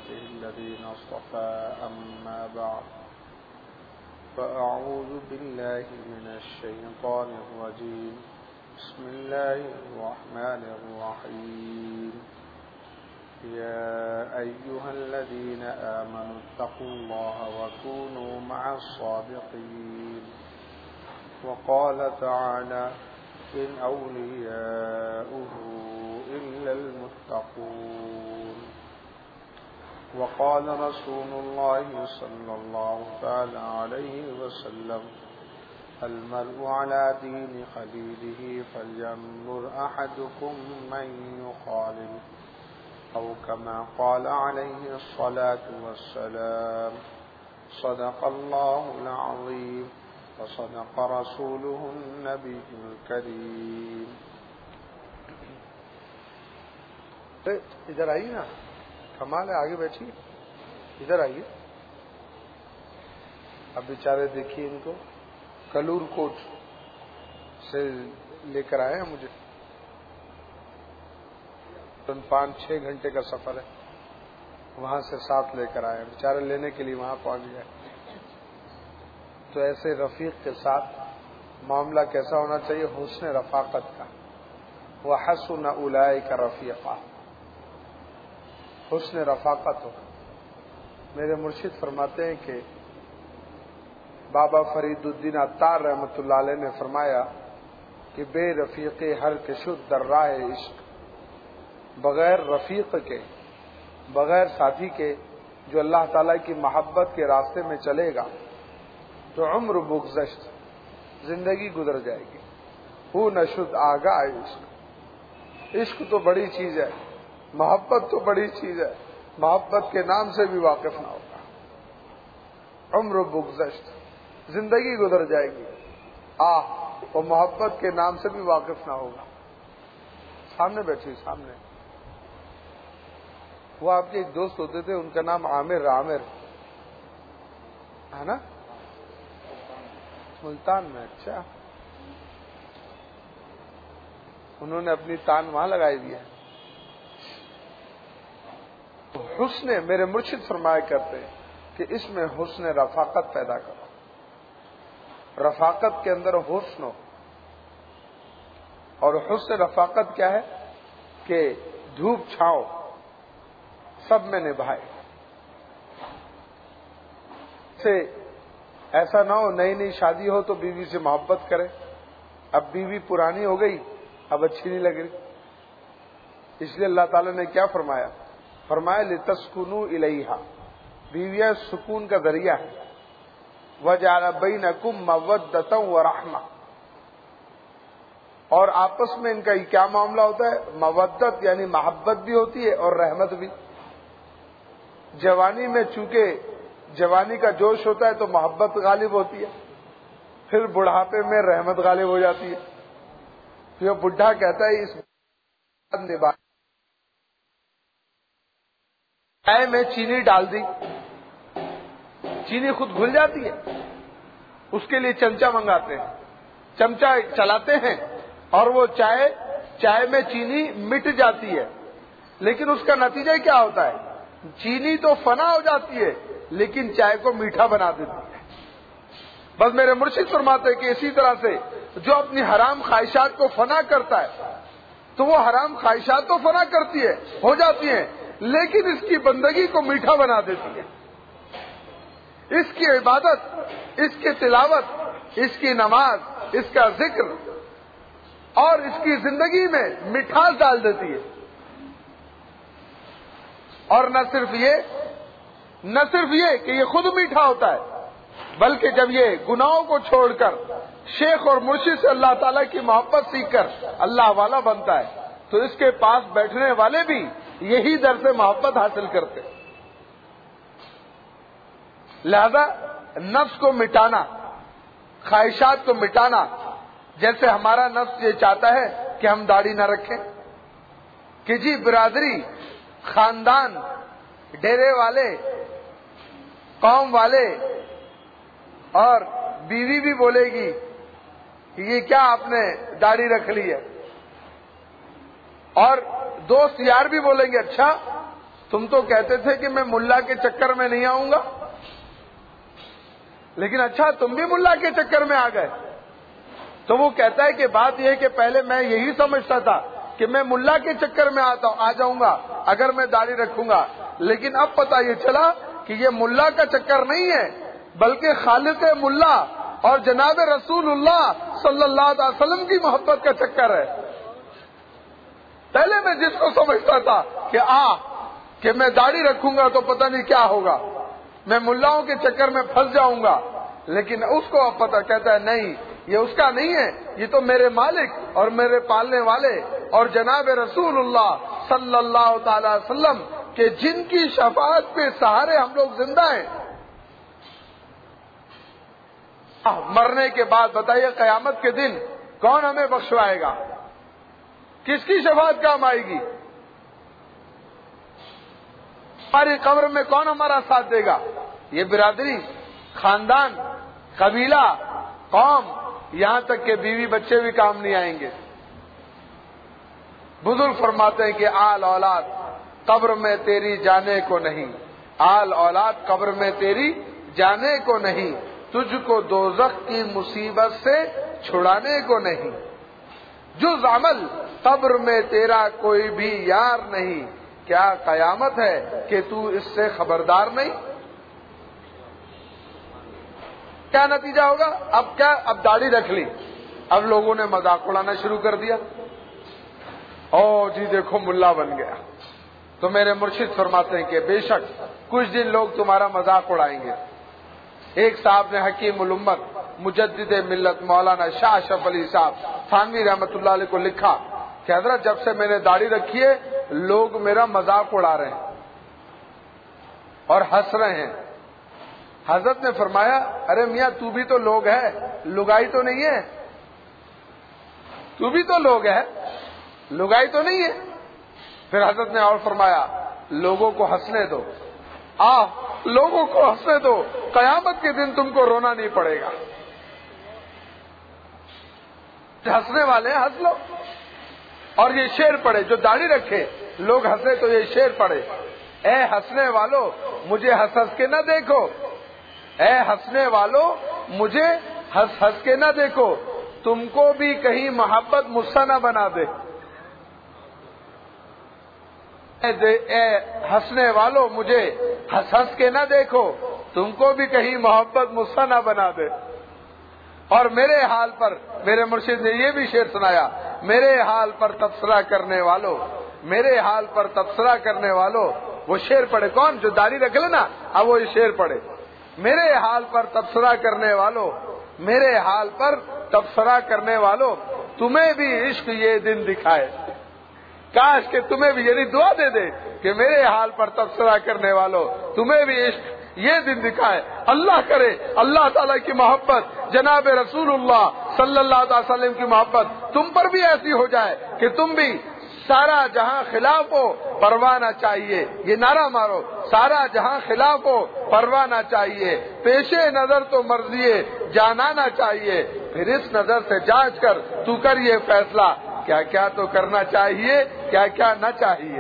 عباده الذين اصطفى أما بعد فأعوذ بالله من الشيطان الرجيم بسم الله الرحمن الرحيم يا أيها الذين آمنوا اتقوا الله وكونوا مع الصادقين وقال تعالى إن أولياؤه إلا المتقون وقال رسول الله صلى الله تعالى عليه وسلم المرء على دين خليله فلينظر أحدكم من يخالل أو كما قال عليه الصلاة والسلام صدق الله العظيم وصدق رسوله النبي الكريم. ادھر آئیے نا، کمال ہے، آگے بیٹھیے، ادھر آئیے. اب بیچارے دیکھیے ان کو کلور کوٹ سے لے کر آئے ہیں، مجھے 5-6 گھنٹے کا سفر ہے، وہاں سے ساتھ لے کر آئے ہیں، بیچارے لینے کے لیے وہاں پہنچ گئے. تو ایسے رفیق کے ساتھ معاملہ کیسا ہونا چاہیے؟ حسن رفاقت کا. وَحَسُنَ أُولَئِكَ رَفِيقًا، حسن رفاقت ہو. میرے مرشد فرماتے ہیں کہ بابا فرید الدین عطار رحمۃ اللہ علیہ نے فرمایا کہ بے رفیق ہر کشد در راہ عشق، بغیر رفیق کے، بغیر ساتھی کے جو اللہ تعالیٰ کی محبت کے راستے میں چلے گا تو عمر بگذشت، زندگی گزر جائے گی. ہو نشد آگاہ عشق، عشق تو بڑی چیز ہے، محبت تو بڑی چیز ہے، محبت کے نام سے بھی واقف نہ ہوگا. عمر بگذشت، زندگی گزر جائے گی، وہ محبت کے نام سے بھی واقف نہ ہوگا. سامنے بیٹھی، سامنے. وہ آپ کے ایک دوست ہوتے تھے، ان کا نام عامر ہے نا، ملتان میں. اچھا، انہوں نے اپنی تان وہاں لگائی دی ہے. حسن، میرے مرشد فرمایا کرتے ہیں کہ اس میں حسن رفاقت پیدا کرو. رفاقت کے اندر حسن ہو. اور حسن رفاقت کیا ہے کہ دھوپ چھاؤ سب میں نبھائے. سے ایسا نہ ہو نئی نئی شادی ہو تو بیوی سے محبت کرے، اب بیوی پرانی ہو گئی، اب اچھی نہیں لگ رہی. اس لیے اللہ تعالی نے کیا فرمایا؟ فرمایا لِتَسْكُنُوا إِلَيْهَا، بیویاں سکون کا ذریعہ ہے. وَجَعَلَ بَيْنَكُمْ مَوَدَّةً وَرَحْمَةً، اور آپس میں ان کا کیا معاملہ ہوتا ہے؟ مودت یعنی محبت بھی ہوتی ہے اور رحمت بھی. جوانی میں چونکہ جوانی کا جوش ہوتا ہے تو محبت غالب ہوتی ہے، پھر بڑھاپے میں رحمت غالب ہو جاتی ہے. پھر بڈھا کہتا ہے اس چائے میں چینی ڈال دی، چینی خود گھل جاتی ہے، اس کے لیے چمچہ منگاتے ہیں، چمچہ چلاتے ہیں اور وہ چائے میں چینی مٹ جاتی ہے. لیکن اس کا نتیجہ کیا ہوتا ہے؟ چینی تو فنا ہو جاتی ہے لیکن چائے کو میٹھا بنا دیتی ہے. بس میرے مرشد فرماتے ہیں کہ اسی طرح سے جو اپنی حرام خواہشات کو فنا کرتا ہے تو وہ حرام خواہشات تو فنا کرتی ہے، ہو جاتی ہیں، لیکن اس کی بندگی کو میٹھا بنا دیتی ہے. اس کی عبادت، اس کی تلاوت، اس کی نماز، اس کا ذکر اور اس کی زندگی میں مٹھاس ڈال دیتی ہے. اور نہ صرف یہ کہ یہ خود میٹھا ہوتا ہے، بلکہ جب یہ گناہوں کو چھوڑ کر شیخ اور مرشد سے اللہ تعالیٰ کی محبت سیکھ کر اللہ والا بنتا ہے تو اس کے پاس بیٹھنے والے بھی یہی در سے محبت حاصل کرتے. لہذا نفس کو مٹانا، خواہشات کو مٹانا، جیسے ہمارا نفس یہ چاہتا ہے کہ ہم داڑھی نہ رکھیں، کہ جی برادری، خاندان، ڈیرے والے، قوم والے اور بیوی بھی بولے گی کہ یہ کیا آپ نے داڑھی رکھ لی ہے، اور دوست یار بھی بولیں گے اچھا تم تو کہتے تھے کہ میں ملا کے چکر میں نہیں آؤں گا، لیکن اچھا تم بھی ملا کے چکر میں آ گئے۔ تو وہ کہتا ہے کہ بات یہ ہے کہ پہلے میں یہی سمجھتا تھا کہ میں ملا کے چکر میں آ جاؤں گا اگر میں داڑھی رکھوں گا، لیکن اب پتہ یہ چلا کہ یہ ملا کا چکر نہیں ہے بلکہ خالق ملا اور جناب رسول اللہ صلی اللہ علیہ وسلم کی محبت کا چکر ہے۔ پہلے میں جس کو سمجھتا تھا کہ میں داڑھی رکھوں گا تو پتہ نہیں کیا ہوگا، میں ملاؤں کے چکر میں پھنس جاؤں گا، لیکن اس کو اب پتہ کہتا ہے نہیں، یہ اس کا نہیں ہے، یہ تو میرے مالک اور میرے پالنے والے اور جناب رسول اللہ صلی اللہ تعالی وسلم کہ جن کی شفاعت پہ سہارے ہم لوگ زندہ ہیں۔ مرنے کے بعد بتائیے قیامت کے دن کون ہمیں بخشوائے گا؟ کس کی شفاعت کام آئے گی؟ ہماری قبر میں کون ہمارا ساتھ دے گا؟ یہ برادری، خاندان، قبیلہ، قوم، یہاں تک کہ بیوی بچے بھی کام نہیں آئیں گے۔ بزرگ فرماتے ہیں کہ آل اولاد قبر میں تیری جانے کو نہیں، آل اولاد قبر میں تیری جانے کو نہیں، تجھ کو دوزخ کی مصیبت سے چھڑانے کو نہیں، جز عمل قبر میں تیرا کوئی بھی یار نہیں، کیا قیامت ہے کہ تو اس سے خبردار نہیں؟ کیا نتیجہ ہوگا؟ اب داڑھی رکھ لی، اب لوگوں نے مذاق اڑانا شروع کر دیا، او جی دیکھو ملا بن گیا۔ تو میرے مرشد فرماتے ہیں کہ بے شک کچھ دن لوگ تمہارا مذاق اڑائیں گے۔ ایک صاحب نے حکیم الامت مجدد ملت مولانا شاہ اشرف علی صاحب تھانوی رحمت اللہ علیہ کو لکھا کہ حضرت جب سے میں نے داڑھی رکھی ہے لوگ میرا مذاق اڑا رہے ہیں اور ہنس رہے ہیں۔ حضرت نے فرمایا ارے میاں تو بھی تو لوگ ہے، لگائی تو نہیں ہے، تو بھی تو لوگ ہے، لگائی تو نہیں ہے۔ پھر حضرت نے اور فرمایا لوگوں کو ہنسنے دو، لوگوں کو ہنسنے دو، قیامت کے دن تم کو رونا نہیں پڑے گا۔ ہنسنے والے ہیں ہنس لو۔ اور یہ شعر پڑھے، جو داڑھی رکھے لوگ ہنسے تو یہ شعر پڑھے، اے ہنسنے والو مجھے ہنس ہنس کے نہ دیکھو، اے ہنسنے والو مجھے ہنس ہنس کے نہ دیکھو، تم کو بھی کہیں محبت مجھ سے نہ بنا دے۔ اے ہنسنے والو مجھے ہنس ہنس کے نہ دیکھو، تم کو بھی کہیں محبت مجھ سے نہ بنا دے۔ اور میرے حال پر میرے مرشد نے یہ بھی شعر سنایا، میرے حال پر تبصرہ کرنے والو، میرے حال پر تبصرہ کرنے والو، وہ شعر پڑھے کون؟ جو داڑھی رکھ لے نا، اب وہ یہ شعر پڑھے، میرے حال پر تبصرہ کرنے والو، میرے حال پر تبصرہ کرنے والو، تمہیں بھی عشق یہ دن دکھائے۔ کاش کہ تمہیں بھی یعنی دعا دے دے کہ میرے حال پر تبصرہ کرنے والو تمہیں بھی عشق یہ دن دکھائے۔ اللہ کرے اللہ تعالیٰ کی محبت، جناب رسول اللہ صلی اللہ علیہ وسلم کی محبت تم پر بھی ایسی ہو جائے کہ تم بھی سارا جہاں خلاف ہو پرواہ نہ چاہیے، یہ نعرہ مارو، سارا جہاں خلاف ہو پرواہ نہ چاہیے، پیش نظر تو مرضی جانانا چاہیے، پھر اس نظر سے جانچ کر تو کر یہ فیصلہ، کیا کیا تو کرنا چاہیے، کیا کیا نہ چاہیے۔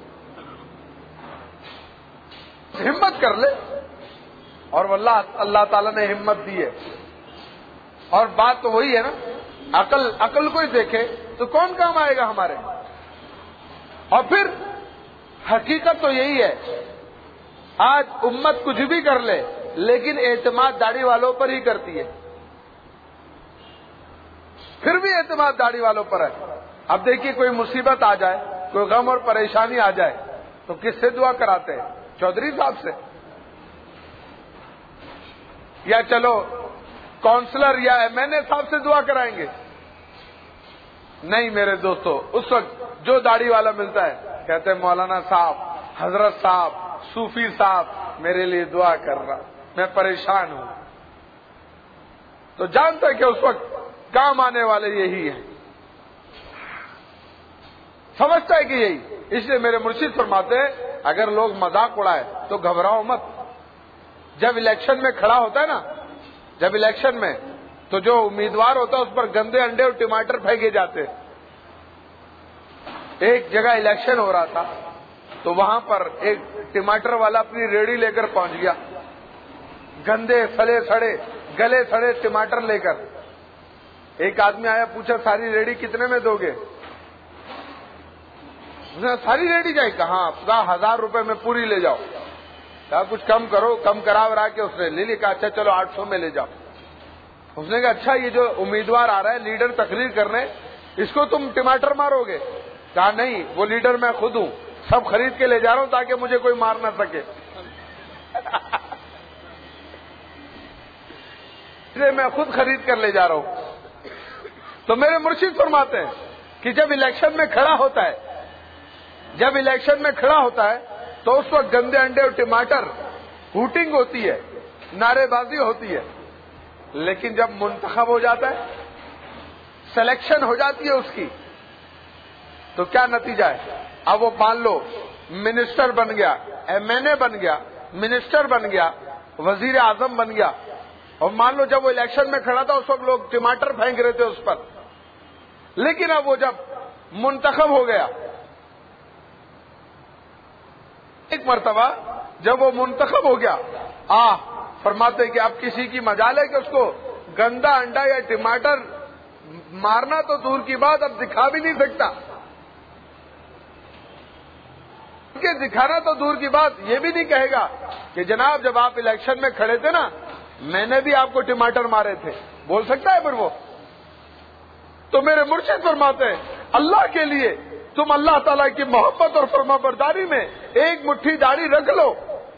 ہمت کر لے، اور واللہ اللہ تعالیٰ نے ہمت دی ہے۔ اور بات تو وہی ہے نا، عقل کو ہی دیکھے تو کون کام آئے گا ہمارے۔ اور پھر حقیقت تو یہی ہے، آج امت کچھ بھی کر لے لیکن اعتماد داڑھی والوں پر ہی کرتی ہے، پھر بھی اعتماد داڑھی والوں پر ہے۔ اب دیکھیے کوئی مصیبت آ جائے، کوئی غم اور پریشانی آ جائے تو کس سے دعا کراتے ہیں؟ چودھری صاحب سے، یا چلو کونسلر یا MNA صاحب سے دعا کرائیں گے؟ نہیں میرے دوستو، اس وقت جو داڑھی والا ملتا ہے کہتے ہیں مولانا صاحب، حضرت صاحب، صوفی صاحب میرے لیے دعا کر رہا، میں پریشان ہوں۔ تو جانتا ہے کہ اس وقت کام آنے والے یہی ہیں، سمجھتا ہے کہ یہی۔ اس لیے میرے مرشد فرماتے ہیں اگر لوگ مذاق اڑائے تو گھبراؤ مت۔ جب الیکشن میں کھڑا ہوتا ہے نا، جب الیکشن میں تو جو امیدوار ہوتا ہے اس پر گندے انڈے اور ٹماٹر پھینکے جاتے۔ ایک جگہ الیکشن ہو رہا تھا تو وہاں پر ایک ٹماٹر والا اپنی ریڑھی لے کر پہنچ گیا، گندے سڑے سڑے گلے سڑے ٹماٹر لے کر۔ ایک آدمی آیا، پوچھا ساری ریڑھی کتنے میں دو گے؟ اس نے ساری ریڑھی جائے، کہاں 10,000 روپے میں پوری لے جاؤ۔ کہا کچھ کم کرو، کم کرا کے اس نے لے لی۔ کہا اچھا چلو 800 میں لے جاؤ۔ اس نے کہا اچھا یہ جو امیدوار آ رہا ہے لیڈر تقریر کرنے، اس کو تم ٹماٹر مارو گے؟ کہا نہیں، وہ لیڈر میں خود ہوں، سب خرید کے لے جا رہا ہوں تاکہ مجھے کوئی مار نہ سکے۔ میں خود خرید کر لے جا رہا ہوں۔ تو میرے مرشد فرماتے ہیں کہ جب الیکشن میں کھڑا ہوتا ہے تو اس وقت گندے انڈے اور ٹماٹر ہوٹنگ ہوتی ہے، نعرے بازی ہوتی ہے، لیکن جب منتخب ہو جاتا ہے، سلیکشن ہو جاتی ہے اس کی، تو کیا نتیجہ ہے؟ اب وہ مان لو منسٹر بن گیا، ایم این اے بن گیا، منسٹر بن گیا، وزیر اعظم بن گیا، اور مان لو جب وہ الیکشن میں کھڑا تھا اس وقت لوگ ٹماٹر پھینک رہے تھے اس پر، لیکن اب وہ جب منتخب ہو گیا، ایک مرتبہ جب وہ منتخب ہو گیا، فرماتے کہ اب کسی کی مجال ہے کہ اس کو گندا انڈا یا ٹماٹر مارنا تو دور کی بات، اب دکھا بھی نہیں سکتا، کہ دکھانا تو دور کی بات، یہ بھی نہیں کہے گا کہ جناب جب آپ الیکشن میں کھڑے تھے نا میں نے بھی آپ کو ٹماٹر مارے تھے، بول سکتا ہے پھر وہ؟ تو میرے مرشد فرماتے ہیں اللہ کے لیے تم اللہ تعالیٰ کی محبت اور فرما برداری میں ایک مٹھی داڑھی رکھ لو،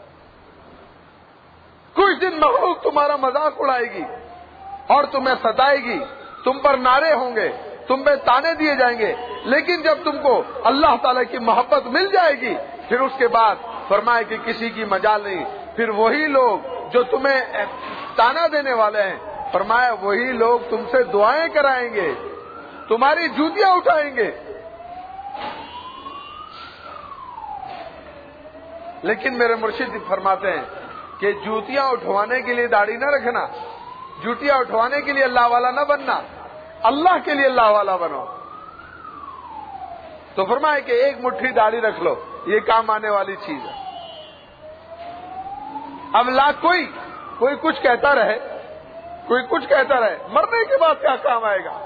کچھ دن مخلوق تمہارا مذاق اڑائے گی اور تمہیں ستائے گی، تم پر نعرے ہوں گے، تم پہ تانے دیے جائیں گے، لیکن جب تم کو اللہ تعالیٰ کی محبت مل جائے گی پھر اس کے بعد فرمائے کہ کسی کی مجال نہیں، پھر وہی لوگ جو تمہیں تانا دینے والے ہیں، فرمایا وہی لوگ تم سے دعائیں کرائیں گے، تمہاری جوتیاں اٹھائیں گے۔ لیکن میرے مرشد فرماتے ہیں کہ جوتیاں اٹھوانے کے لیے داڑھی نہ رکھنا، جوتیاں اٹھوانے کے لیے اللہ والا نہ بننا، اللہ کے لیے اللہ والا بنو۔ تو فرمائے کہ ایک مٹھی داڑھی رکھ لو، یہ کام آنے والی چیز ہے۔ اب کوئی کچھ کہتا رہے، مرنے کے بعد کیا کام آئے گا؟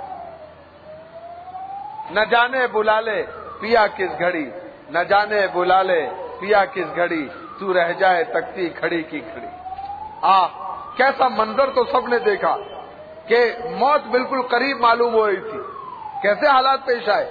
نہ جانے بلا لے پیا کس گھڑی، نہ جانے بلا لے پیا کس گھڑی، تو رہ جائے تکتی کھڑی کی کھڑی۔ کیسا منظر تو سب نے دیکھا کہ موت بالکل قریب معلوم ہو رہی تھی، کیسے حالات پیش آئے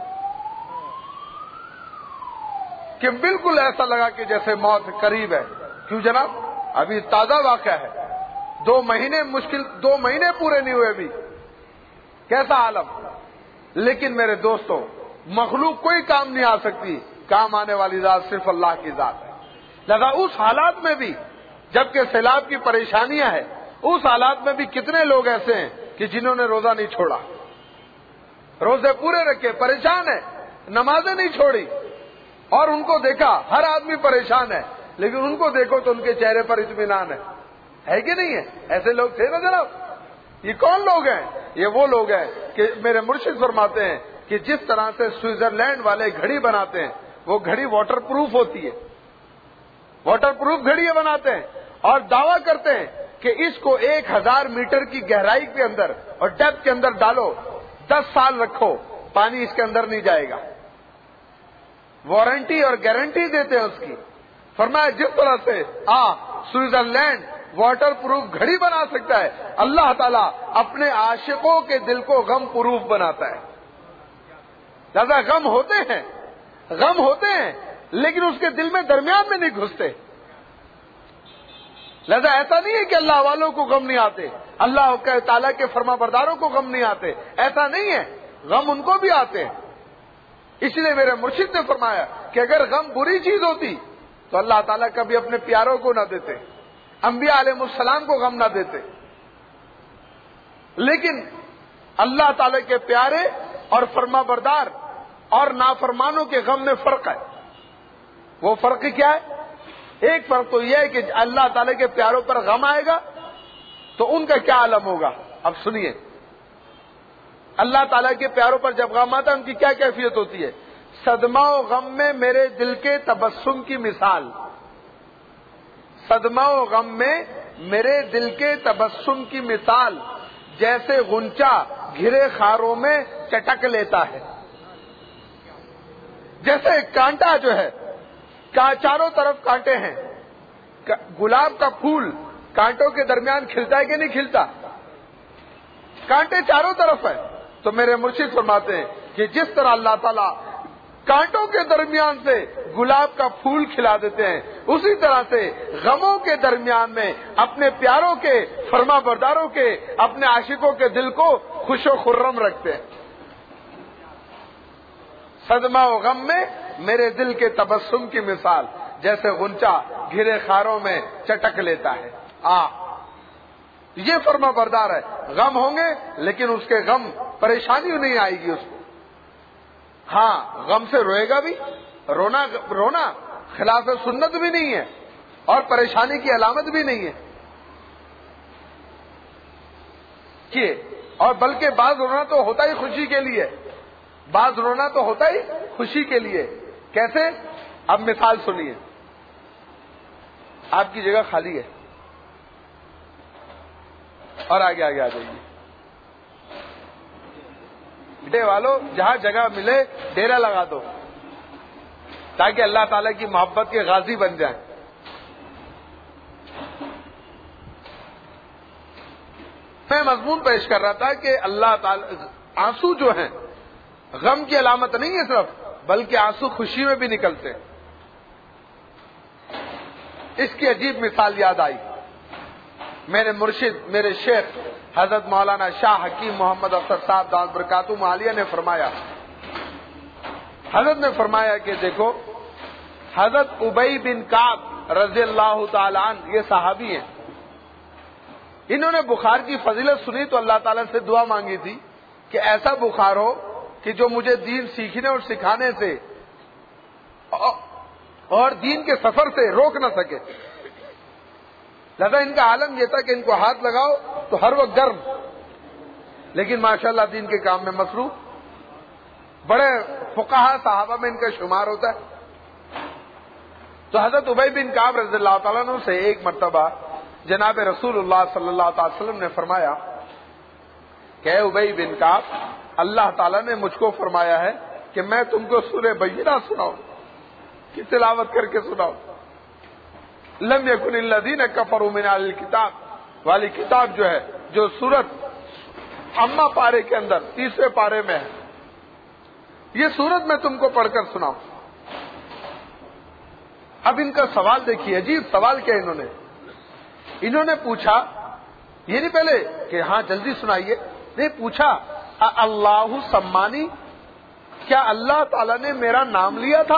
کہ بالکل ایسا لگا کہ جیسے موت قریب ہے۔ کیوں جناب؟ ابھی تازہ واقعہ ہے، 2 مہینے پورے نہیں ہوئے ابھی، کیسا عالم۔ لیکن میرے دوستوں مخلوق کوئی کام نہیں آ سکتی، کام آنے والی ذات صرف اللہ کی ذات ہے۔ لہذا اس حالات میں بھی جبکہ سیلاب کی پریشانیاں ہیں، اس حالات میں بھی کتنے لوگ ایسے ہیں کہ جنہوں نے روزہ نہیں چھوڑا، روزے پورے رکھے، پریشان ہے، نمازیں نہیں چھوڑی، اور ان کو دیکھا ہر آدمی پریشان ہے لیکن ان کو دیکھو تو ان کے چہرے پر اطمینان ہے کہ نہیں ہے؟ ایسے لوگ تھے نا جناب۔ یہ کون لوگ ہیں؟ یہ وہ لوگ ہیں کہ میرے مرشد فرماتے ہیں کہ جس طرح سے سوئٹزرلینڈ والے گھڑی بناتے ہیں، وہ گھڑی واٹر پروف ہوتی ہے، واٹر پروف گھڑی بناتے ہیں اور دعویٰ کرتے ہیں کہ اس کو 1000 میٹر کی گہرائی کے اندر اور ڈیپتھ کے اندر ڈالو، 10 سال رکھو، پانی اس کے اندر نہیں جائے گا، وارنٹی اور گارنٹی دیتے ہیں اس کی۔ فرمایا جس طرح سے سوئٹزرلینڈ واٹر پروف گھڑی بنا سکتا ہے، اللہ تعالیٰ اپنے عاشقوں کے دل کو غم پروف بناتا ہے۔ لہذا غم ہوتے ہیں لیکن اس کے دل میں درمیان میں نہیں گھستے۔ لہذا ایسا نہیں ہے کہ اللہ والوں کو غم نہیں آتے، اللہ تعالیٰ کے فرما برداروں کو غم نہیں آتے، ایسا نہیں ہے، غم ان کو بھی آتے ہیں۔ اس لیے میرے مرشد نے فرمایا کہ اگر غم بری چیز ہوتی تو اللہ تعالیٰ کبھی اپنے پیاروں کو نہ دیتے، انبیاء علیہ السلام کو غم نہ دیتے۔ لیکن اللہ تعالیٰ کے پیارے اور فرما بردار اور نافرمانوں کے غم میں فرق ہے۔ وہ فرق کیا ہے؟ ایک فرق تو یہ ہے کہ اللہ تعالیٰ کے پیاروں پر غم آئے گا تو ان کا کیا عالم ہوگا۔ اب سنیے، اللہ تعالیٰ کے پیاروں پر جب غم آتا ہے ان کی کیا کیفیت ہوتی ہے؟ صدمہ و غم میں میرے دل کے تبسم کی مثال، صدمہ و غم میں میرے دل کے تبسم کی مثال، جیسے غنچہ گھرے خاروں میں چٹک لیتا ہے. جیسے کانٹا جو ہے، چاروں طرف کانٹے ہیں، گلاب کا پھول کانٹوں کے درمیان کھلتا ہے کہ نہیں کھلتا؟ کانٹے چاروں طرف ہیں. تو میرے مرشد فرماتے ہیں کہ جس طرح اللہ تعالیٰ کانٹوں کے درمیان سے گلاب کا پھول کھلا دیتے ہیں، اسی طرح سے غموں کے درمیان میں اپنے پیاروں کے، فرما برداروں کے، اپنے عاشقوں کے دل کو خوش و خرم رکھتے ہیں. صدمہ و غم میں میرے دل کے تبسم کی مثال، جیسے غنچہ گھرے خاروں میں چٹک لیتا ہے. یہ فرما بردار ہے. غم ہوں گے لیکن اس کے غم پریشانی نہیں آئے گی اس کو. ہاں غم سے روئے گا بھی، رونا خلاف سنت بھی نہیں ہے اور پریشانی کی علامت بھی نہیں ہے کہ، اور بلکہ بعض رونا تو ہوتا ہی خوشی کے لیے، بعض رونا تو ہوتا ہی خوشی کے لیے. کیسے؟ اب مثال سنیے. آپ کی جگہ خالی ہے اور آگے آ جائیے. ڈیرے والوں جہاں جگہ ملے ڈیرا لگا دو تاکہ اللہ تعالی کی محبت کے غازی بن جائیں. میں مضمون پیش کر رہا تھا کہ اللہ تعالی، آنسو جو ہیں غم کی علامت نہیں ہے صرف، بلکہ آنسو خوشی میں بھی نکلتے ہیں. اس کی عجیب مثال یاد آئی. میرے مرشد، میرے شیخ حضرت مولانا شاہ حکیم محمد افسر صاحب دامت برکاتہم عالیہ نے فرمایا، حضرت نے فرمایا کہ دیکھو، حضرت ابی بن کعب رضی اللہ تعالی عنہ یہ صحابی ہیں. انہوں نے بخار کی فضیلت سنی تو اللہ تعالیٰ سے دعا مانگی تھی کہ ایسا بخار ہو کہ جو مجھے دین سیکھنے اور سکھانے سے اور دین کے سفر سے روک نہ سکے. لہذا ان کا عالم یہ تھا کہ ان کو ہاتھ لگاؤ تو ہر وقت گرم، لیکن ماشاءاللہ دین کے کام میں مصروف. بڑے فقہا صحابہ میں ان کا شمار ہوتا ہے. تو حضرت ابی بن کعب رضی اللہ تعالیٰ عنہ سے ایک مرتبہ جناب رسول اللہ صلی اللہ تعالی وسلم نے فرمایا کہ اے ابی بن کعب، اللہ تعالیٰ نے مجھ کو فرمایا ہے کہ میں تم کو سورہ بینہ سناؤں، کی تلاوت کر کے سناؤں. لم یکن الذین کفروا من اہل الکتاب والی کتاب جو ہے، جو سورت اما پارے کے اندر تیسرے پارے میں ہے، یہ سورت میں تم کو پڑھ کر سناؤں. اب ان کا سوال دیکھیے، عجیب سوال کیا انہوں نے پوچھا، یہ نہیں پہلے کہ ہاں جلدی سنائیے، نہیں، پوچھا اللہ سمانی، کیا اللہ تعالیٰ نے میرا نام لیا تھا؟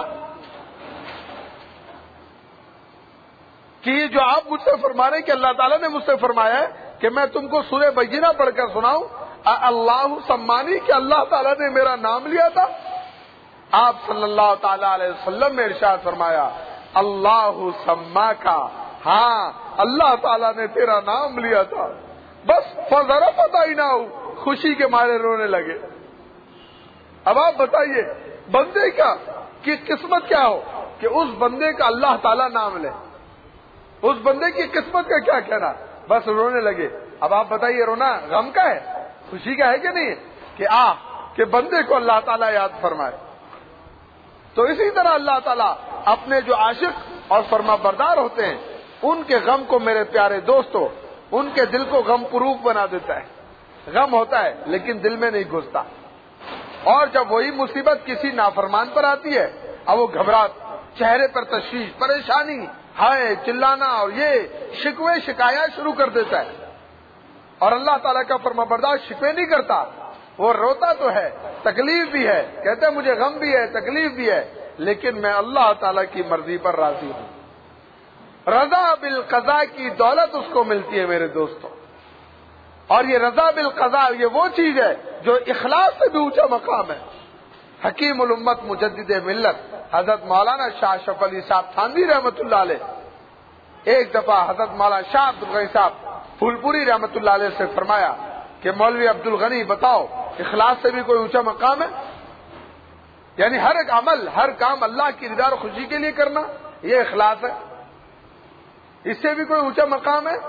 کہ یہ جو آپ مجھ سے فرما رہے ہیں کہ اللہ تعالیٰ نے مجھ سے فرمایا ہے کہ میں تم کو سورہ بینہ پڑھ کر سناؤں، اللہ سمانی، کہ اللہ تعالیٰ نے میرا نام لیا تھا؟ آپ صلی اللہ تعالی علیہ وسلم نے ارشاد فرمایا، اللہ سما کا، ہاں اللہ تعالیٰ نے تیرا نام لیا تھا. بس فذرا پتہ ہی نہ ہو، خوشی کے مارے رونے لگے. اب آپ بتائیے بندے کا کی قسمت کیا ہو کہ اس بندے کا اللہ تعالیٰ نام لے. اس بندے کی قسمت کا کیا کہنا، بس رونے لگے. اب آپ بتائیے رونا غم کا ہے، خوشی کا ہے کہ نہیں؟ کہ بندے کو اللہ تعالیٰ یاد فرمائے. تو اسی طرح اللہ تعالیٰ اپنے جو عاشق اور فرما بردار ہوتے ہیں ان کے غم کو، میرے پیارے دوستو، ان کے دل کو غم پروف بنا دیتا ہے. غم ہوتا ہے لیکن دل میں نہیں گھستا، اور جب وہی مصیبت کسی نافرمان پر آتی ہے اب وہ گھبراہٹ، چہرے پر تشویش، پریشانی، ہائے چلانا اور یہ شکوے شکایات شروع کر دیتا ہے. اور اللہ تعالیٰ کا فرما بردار شکوے نہیں کرتا، وہ روتا تو ہے، تکلیف بھی ہے، کہتے ہیں مجھے غم بھی ہے، تکلیف بھی ہے، لیکن میں اللہ تعالیٰ کی مرضی پر راضی ہوں. رضا بالقضاء کی دولت اس کو ملتی ہے میرے دوستوں. اور یہ رضا بالقضاء یہ وہ چیز ہے جو اخلاص سے بھی اونچا مقام ہے. حکیم الامت مجدد ملت حضرت مولانا شاہ اشرف علی صاحب تھانوی رحمۃ اللہ علیہ ایک دفعہ حضرت مولانا شاہ عبد الغنی صاحب پھولپوری رحمۃ اللہ علیہ سے فرمایا کہ مولوی عبد الغنی بتاؤ اخلاص سے بھی کوئی اونچا مقام ہے؟ یعنی ہر ایک عمل، ہر کام اللہ کی رضا اور خوشی کے لیے کرنا، یہ اخلاص ہے۔ اس سے بھی کوئی اونچا مقام ہے؟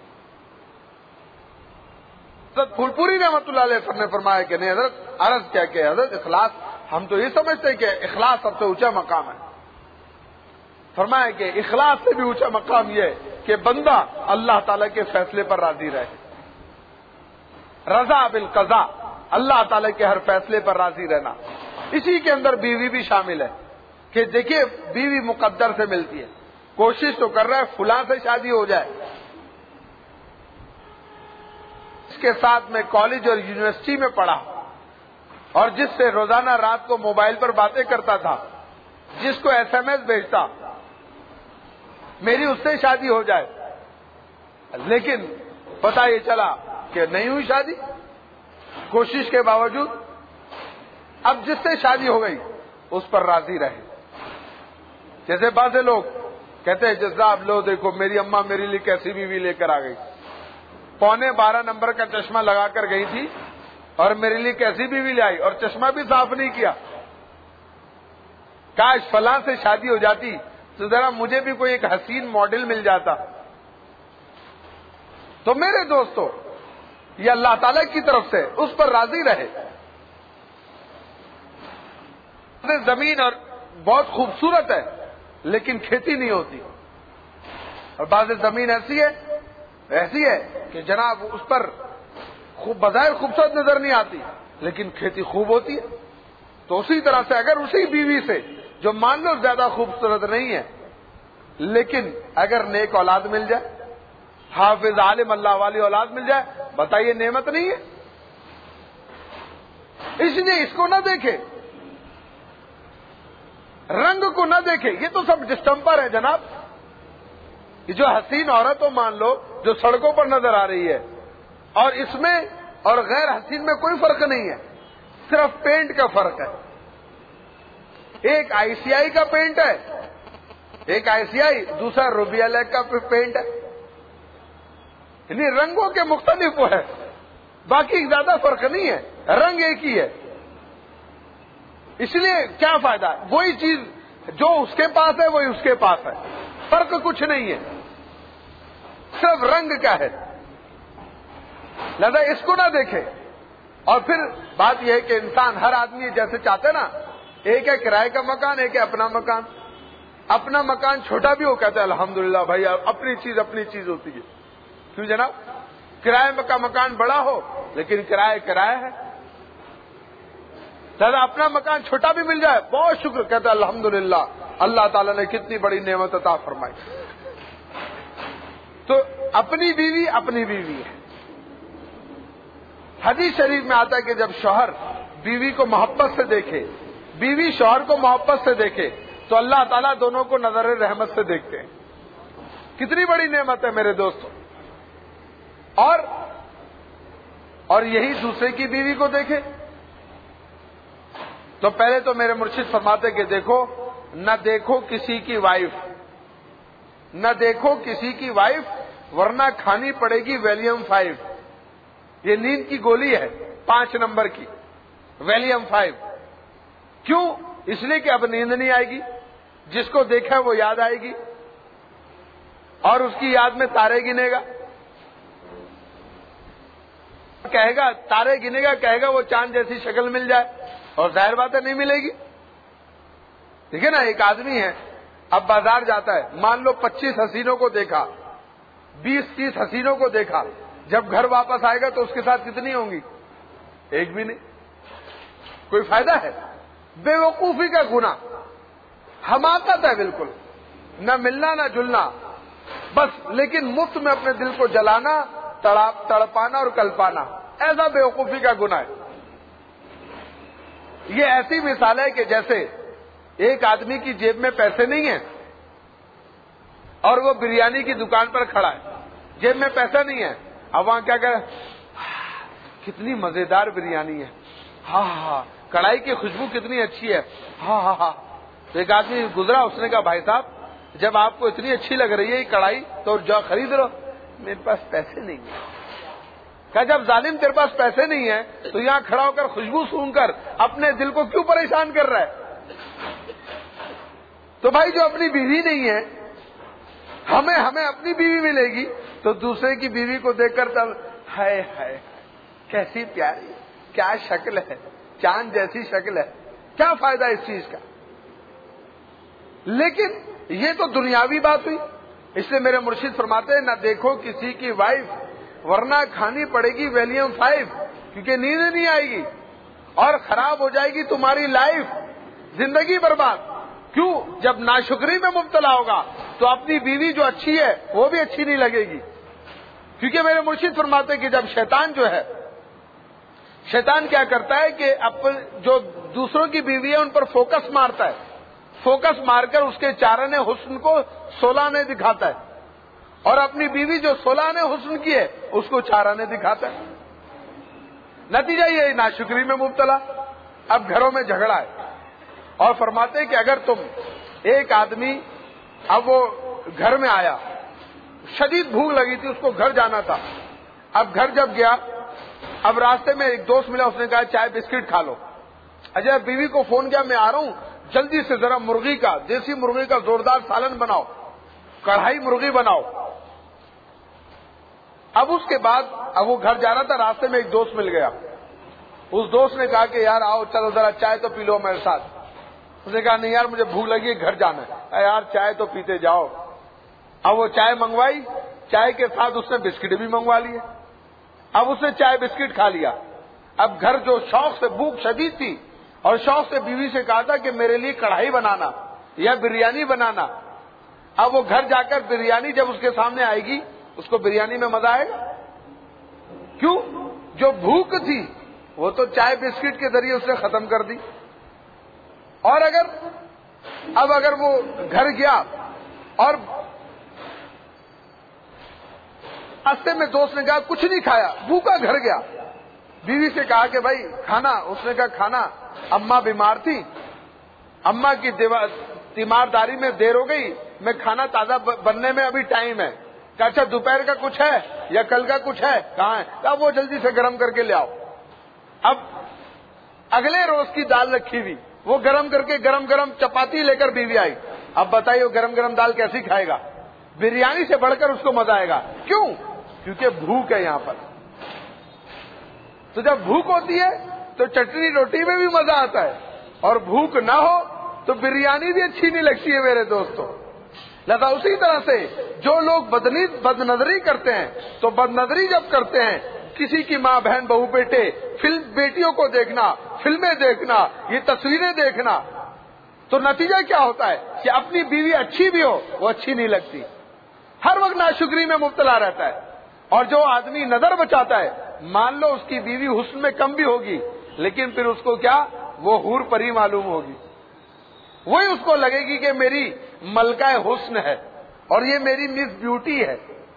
حضرت پھول پوری رحمۃ اللہ علیہ نے فرمایا کہ نہیں حضرت، عرض کیا کہ حضرت اخلاص، ہم تو یہ سمجھتے ہیں کہ اخلاص سب سے اونچا مقام ہے۔ فرمایا کہ اخلاص سے بھی اونچا مقام یہ ہے کہ بندہ اللہ تعالی کے فیصلے پر راضی رہے، رضا بالقضاء، اللہ تعالی کے ہر فیصلے پر راضی رہنا۔ اسی کے اندر بیوی بھی شامل ہے کہ دیکھیے بیوی مقدر سے ملتی ہے، کوشش تو کر رہا ہے فلاں سے شادی ہو جائے، اس کے ساتھ میں کالج اور یونیورسٹی میں پڑھا اور جس سے روزانہ رات کو موبائل پر باتیں کرتا تھا، جس کو ایس ایم ایس بھیجتا، میری اس سے شادی ہو جائے، لیکن پتہ یہ چلا کہ نہیں ہوئی شادی کوشش کے باوجود۔ اب جس سے شادی ہو گئی اس پر راضی رہے۔ جیسے بعض لوگ کہتے ہیں جزاب لو دیکھو میری اماں میرے لیے کیسی بیوی لے کر آ گئی، 12.25 نمبر کا چشمہ لگا کر گئی تھی اور میرے لیے کیسی بیوی لے آئی، اور چشمہ بھی صاف نہیں کیا۔ کاش فلاں سے شادی ہو جاتی تو ذرا مجھے بھی کوئی ایک حسین ماڈل مل جاتا۔ تو میرے دوستو، یہ اللہ تعالی کی طرف سے اس پر راضی رہے۔ زمین اور بہت خوبصورت ہے لیکن کھیتی نہیں ہوتی، اور بعض زمین ایسی ہے کہ جناب اس پر بظاہر خوبصورت نظر نہیں آتی لیکن کھیتی خوب ہوتی ہے۔ تو اسی طرح سے اگر اسی بیوی سے جو مان لو زیادہ خوبصورت نہیں ہے لیکن اگر نیک اولاد مل جائے، حافظ عالم اللہ والی اولاد مل جائے، بتائیے نعمت نہیں ہے؟ اس لیے اس کو نہ دیکھے، رنگ کو نہ دیکھے، یہ تو سب ڈسٹمپر ہے جناب۔ یہ جو حسین عورت ہو مان لو جو سڑکوں پر نظر آ رہی ہے، اور اس میں اور غیر حسین میں کوئی فرق نہیں ہے، صرف پینٹ کا فرق ہے۔ ایک آئی سی آئی کا پینٹ ہے، ایک آئی سی آئی، دوسرا روبیا لیک کا پینٹ ہے، یعنی رنگوں کے مختلف وہ ہے، باقی زیادہ فرق نہیں ہے، رنگ ایک ہی ہے۔ اس لیے کیا فائدہ؟ وہی چیز جو اس کے پاس ہے وہی اس کے پاس ہے، فرق کچھ نہیں ہے، صرف رنگ کا ہے۔ لہذا اس کو نہ دیکھے۔ اور پھر بات یہ ہے کہ انسان ہر آدمی جیسے چاہتے نا، ایک ہے کرائے کا مکان، ایک ہے اپنا مکان۔ اپنا مکان چھوٹا بھی ہو کہتا ہے الحمدللہ بھائی اپنی چیز ہوتی ہے۔ کیوں جناب؟ کرائے کا مکان بڑا ہو لیکن کرایہ ہے، لہذا اپنا مکان چھوٹا بھی مل جائے بہت شکر، کہتا ہے الحمدللہ اللہ تعالیٰ نے کتنی بڑی نعمت عطا فرمائی۔ تو اپنی بیوی ہے۔ حدیث شریف میں آتا ہے کہ جب شوہر بیوی کو محبت سے دیکھے، بیوی شوہر کو محبت سے دیکھے تو اللہ تعالیٰ دونوں کو نظر رحمت سے دیکھتے ہیں۔ کتنی بڑی نعمت ہے میرے دوستو۔ اور یہی دوسرے کی بیوی کو دیکھے تو پہلے تو میرے مرشد فرماتے کہ دیکھو نہ دیکھو کسی کی وائف ورنہ کھانی پڑے گی ویلیم 5، یہ نیند کی گولی ہے 5 نمبر کی، ویلیم 5۔ کیوں؟ اس لیے کہ اب نیند نہیں آئے گی، جس کو دیکھا وہ یاد آئے گی اور اس کی یاد میں تارے گنے گا، کہے گا تارے گنے گا، کہے گا وہ چاند جیسی شکل مل جائے، اور ظاہر بات ہے نہیں ملے گی۔ دیکھیں نا، ایک آدمی ہے اب بازار جاتا ہے، مان لو 25 حسینوں کو دیکھا، 20-30 حسینوں کو دیکھا، جب گھر واپس آئے گا تو اس کے ساتھ کتنی ہوں گی؟ ایک بھی نہیں۔ کوئی فائدہ ہے؟ بے وقوفی کا گناہ، حماقت ہے بالکل، نہ ملنا نہ جلنا بس، لیکن مفت میں اپنے دل کو جلانا، تڑپانا اور کلپانا، ایسا بے وقوفی کا گناہ ہے۔ یہ ایسی مثال ہے کہ جیسے ایک آدمی کی جیب میں پیسے نہیں ہیں اور وہ بریانی کی دکان پر کھڑا ہے، جیب میں پیسہ نہیں ہے، اب وہاں کیا کرے؟ کتنی مزیدار بریانی ہے، ہاں کڑھائی کی خوشبو کتنی اچھی ہے، ہاں۔ تو ایک آدمی گزرا، اس نے کہا بھائی صاحب جب آپ کو اتنی اچھی لگ رہی ہے یہ کڑھائی تو جا خرید لو۔ میرے پاس پیسے نہیں ہیں۔ کہ جب ظالم تیرے پاس پیسے نہیں ہیں تو یہاں کھڑا ہو کر خوشبو سونگ کر اپنے دل کو کیوں پریشان کر رہا ہے؟ تو بھائی جو اپنی بیوی نہیں ہے، ہمیں اپنی بیوی ملے گی تو دوسرے کی بیوی کو دیکھ کر تب ہائے ہائے کیسی پیاری، کیا شکل ہے، چاند جیسی شکل ہے، کیا فائدہ اس چیز کا؟ لیکن یہ تو دنیاوی بات ہوئی. اس لیے میرے مرشد فرماتے ہیں نہ دیکھو کسی کی وائف ورنہ کھانی پڑے گی ویلیم 5، کیونکہ نیند نہیں آئے گی اور خراب ہو جائے گی تمہاری لائف، زندگی برباد. کیوں؟ جب ناشکری میں مبتلا ہوگا تو اپنی بیوی جو اچھی ہے وہ بھی اچھی نہیں لگے گی. کیونکہ میرے مرشد فرماتے ہیں کہ جب شیطان جو ہے، شیطان کیا کرتا ہے کہ جو دوسروں کی بیوی ہے ان پر فوکس مارتا ہے، فوکس مار کر اس کے چارن حسن کو 16 نے دکھاتا ہے، اور اپنی بیوی جو 16 نے حسن کی ہے اس کو 4 نے دکھاتا ہے. نتیجہ یہ ناشکری میں مبتلا، اب گھروں میں جھگڑا ہے. اور فرماتے ہیں کہ اگر تم ایک آدمی، اب وہ گھر میں آیا، شدید بھوک لگی تھی، اس کو گھر جانا تھا. اب گھر جب گیا، اب راستے میں ایک دوست ملا، اس نے کہا چائے بسکٹ کھا لو. اجے بیوی کو فون کیا، میں آ رہا ہوں، جلدی سے ذرا مرغی کا، دیسی مرغی کا زوردار سالن بناؤ، کڑھائی مرغی بناؤ. اب اس کے بعد اب وہ گھر جا رہا تھا، راستے میں ایک دوست مل گیا. اس دوست نے کہا کہ یار آؤ چلو ذرا چائے تو پی لو میرے ساتھ. اس نے کہا نہیں یار مجھے بھوک لگی ہے، گھر جانا ہے. یار چائے تو پیتے جاؤ. اب وہ چائے منگوائی، چائے کے ساتھ اس نے بسکٹ بھی منگوا لیے. اب اس نے چائے بسکٹ کھا لیا. اب گھر جو شوق سے، بھوک شدید تھی اور شوق سے بیوی سے کہا تھا کہ میرے لیے کڑھائی بنانا یا بریانی بنانا. اب وہ گھر جا کر بریانی جب اس کے سامنے آئے گی، اس کو بریانی میں مزہ آئے گا؟ کیوں؟ جو بھوک تھی وہ تو چائے بسکٹ کے ذریعے اس نے ختم کر دی. اور اگر وہ گھر گیا اور راستے میں دوست نے کہا کچھ نہیں کھایا، بھوکا گھر گیا، بیوی سے کہا کہ بھائی کھانا، اس نے کہا کھانا، اماں بیمار تھی، اماں کی تیمارداری میں دیر ہو گئی، میں کھانا تازہ بننے میں ابھی ٹائم ہے. کہ اچھا دوپہر کا کچھ ہے یا کل کا کچھ ہے؟ کہاں ہے؟ اب وہ جلدی سے گرم کر کے لے آؤ. اب اگلے روز کی دال رکھی ہوئی، وہ گرم کر کے گرم گرم چپاتی لے کر بیوی آئی. اب بتائیے وہ گرم گرم دال کیسی کھائے گا؟ بریانی سے بڑھ کر اس کو مزہ آئے گا. کیوں؟ کیونکہ بھوک ہے یہاں پر. تو جب بھوک ہوتی ہے تو چٹنی روٹی میں بھی مزہ آتا ہے، اور بھوک نہ ہو تو بریانی بھی اچھی نہیں لگتی ہے میرے دوستوں. لہذا اسی طرح سے جو لوگ بد نظری کرتے ہیں، تو بد نظری جب کرتے ہیں، کسی کی ماں بہن بہو بیٹے، بیٹیوں کو دیکھنا، فلمیں دیکھنا، یہ تصویریں دیکھنا، تو نتیجہ کیا ہوتا ہے کہ اپنی بیوی اچھی بھی ہو وہ اچھی نہیں لگتی، ہر وقت ناشکری میں مبتلا رہتا ہے. اور جو آدمی نظر بچاتا ہے، مان لو اس کی بیوی حسن میں کم بھی ہوگی، لیکن پھر اس کو کیا، وہ حور پری معلوم ہوگی. وہی اس کو لگے گی کہ میری ملکہ حسن ہے اور یہ میری مس بیوٹی ہے.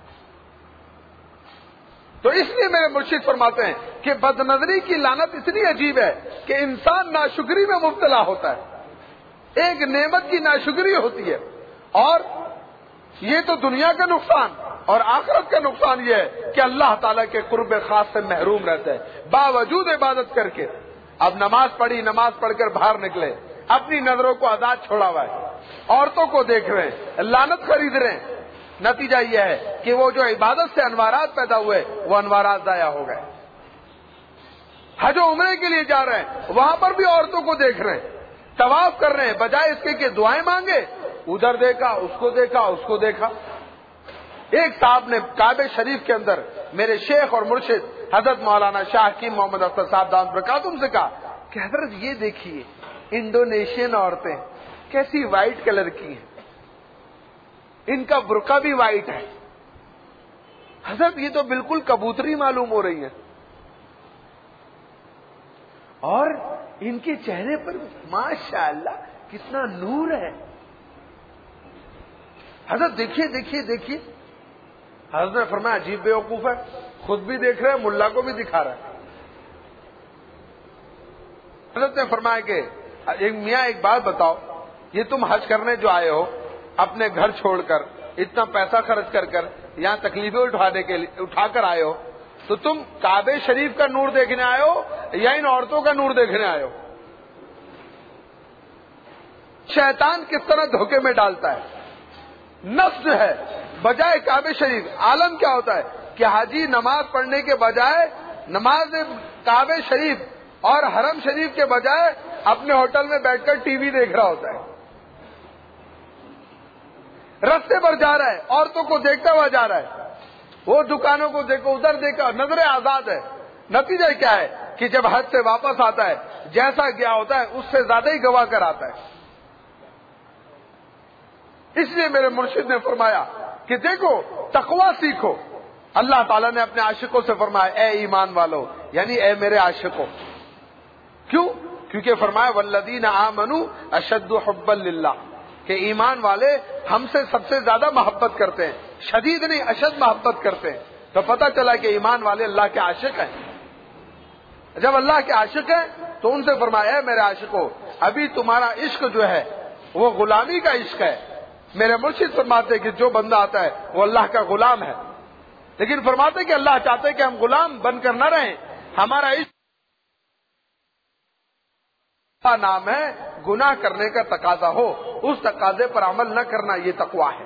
تو اس لیے میرے مرشد فرماتے ہیں کہ بد نظری کی لعنت اتنی عجیب ہے کہ انسان ناشکری میں مبتلا ہوتا ہے. ایک نعمت کی ناشکری ہوتی ہے، اور یہ تو دنیا کا نقصان، اور آخرت کا نقصان یہ ہے کہ اللہ تعالیٰ کے قرب خاص سے محروم رہتا ہے باوجود عبادت کر کے. اب نماز پڑھی، نماز پڑھ کر باہر نکلے، اپنی نظروں کو آزاد چھوڑا ہوا ہے، عورتوں کو دیکھ رہے ہیں، لعنت خرید رہے ہیں. نتیجہ یہ ہے کہ وہ جو عبادت سے انوارات پیدا ہوئے وہ انوارات ضائع ہو گئے. حج و عمرے کے لیے جا رہے ہیں، وہاں پر بھی عورتوں کو دیکھ رہے ہیں، طواف کر رہے ہیں، بجائے اس کے کہ دعائیں مانگے ادھر دیکھا، اس کو دیکھا، اس کو دیکھا. ایک صاحب نے کعبہ شریف کے اندر میرے شیخ اور مرشد حضرت مولانا شاہ حکیم محمد اختر صاحب دامت برکاتہم سے کہا کہ حضرت یہ دیکھیے انڈونیشین عورتیں کیسی وائٹ کلر کی ہیں، ان کا برقع بھی وائٹ ہے. حضرت یہ تو بالکل کبوتری معلوم ہو رہی ہیں، اور ان کے چہرے پر ماشاءاللہ کتنا نور ہے. حضرت دیکھیے دیکھیے دیکھیے. حضرت نے فرمایا عجیب بیوقوف ہے، خود بھی دیکھ رہے ہیں، ملا کو بھی دکھا رہا ہے. حضرت نے فرمایا کہ میاں ایک بات بتاؤ، یہ تم حج کرنے جو آئے ہو اپنے گھر چھوڑ کر، اتنا پیسہ خرچ کر یہاں تکلیفیں اٹھا کر آئے ہو، تو تم کعبے شریف کا نور دیکھنے آئے ہو یا ان عورتوں کا نور دیکھنے آئے ہو؟ شیطان کس طرح دھوکے میں ڈالتا ہے. نفس جو ہے بجائے کعبے شریف، عالم کیا ہوتا ہے کہ حاجی نماز پڑھنے کے بجائے، نماز کعبے شریف اور حرم شریف کے بجائے اپنے ہوٹل میں بیٹھ کر ٹی وی دیکھ رہا ہوتا ہے. رستے پر جا رہا ہے، عورتوں کو دیکھتا ہوا جا رہا ہے، وہ دکانوں کو دیکھو، ادھر دیکھو، نظر آزاد ہے. نتیجہ کیا ہے کہ جب حج سے واپس آتا ہے جیسا گیا ہوتا ہے اس سے زیادہ ہی گوا کر آتا ہے. اس لیے میرے مرشد نے فرمایا کہ دیکھو تقویٰ سیکھو. اللہ تعالیٰ نے اپنے عاشقوں سے فرمایا اے ایمان والو، یعنی اے میرے عاشقوں. کیوں؟ کیونکہ فرمایا والذین آمنوا اشد حبا للہ، کہ ایمان والے ہم سے سب سے زیادہ محبت کرتے ہیں، شدید نہیں اشد محبت کرتے ہیں. تو پتہ چلا کہ ایمان والے اللہ کے عاشق ہیں. جب اللہ کے عاشق ہیں تو ان سے فرمایا اے میرے عاشقوں، ابھی تمہارا عشق جو ہے وہ غلامی کا عشق ہے. میرے مرشد فرماتے کہ جو بندہ آتا ہے وہ اللہ کا غلام ہے، لیکن فرماتے کہ اللہ چاہتے کہ ہم غلام بن کر نہ رہیں. ہمارا عشق کا نام ہے گناہ کرنے کا تقاضا ہو، اس تقاضے پر عمل نہ کرنا، یہ تقویٰ ہے.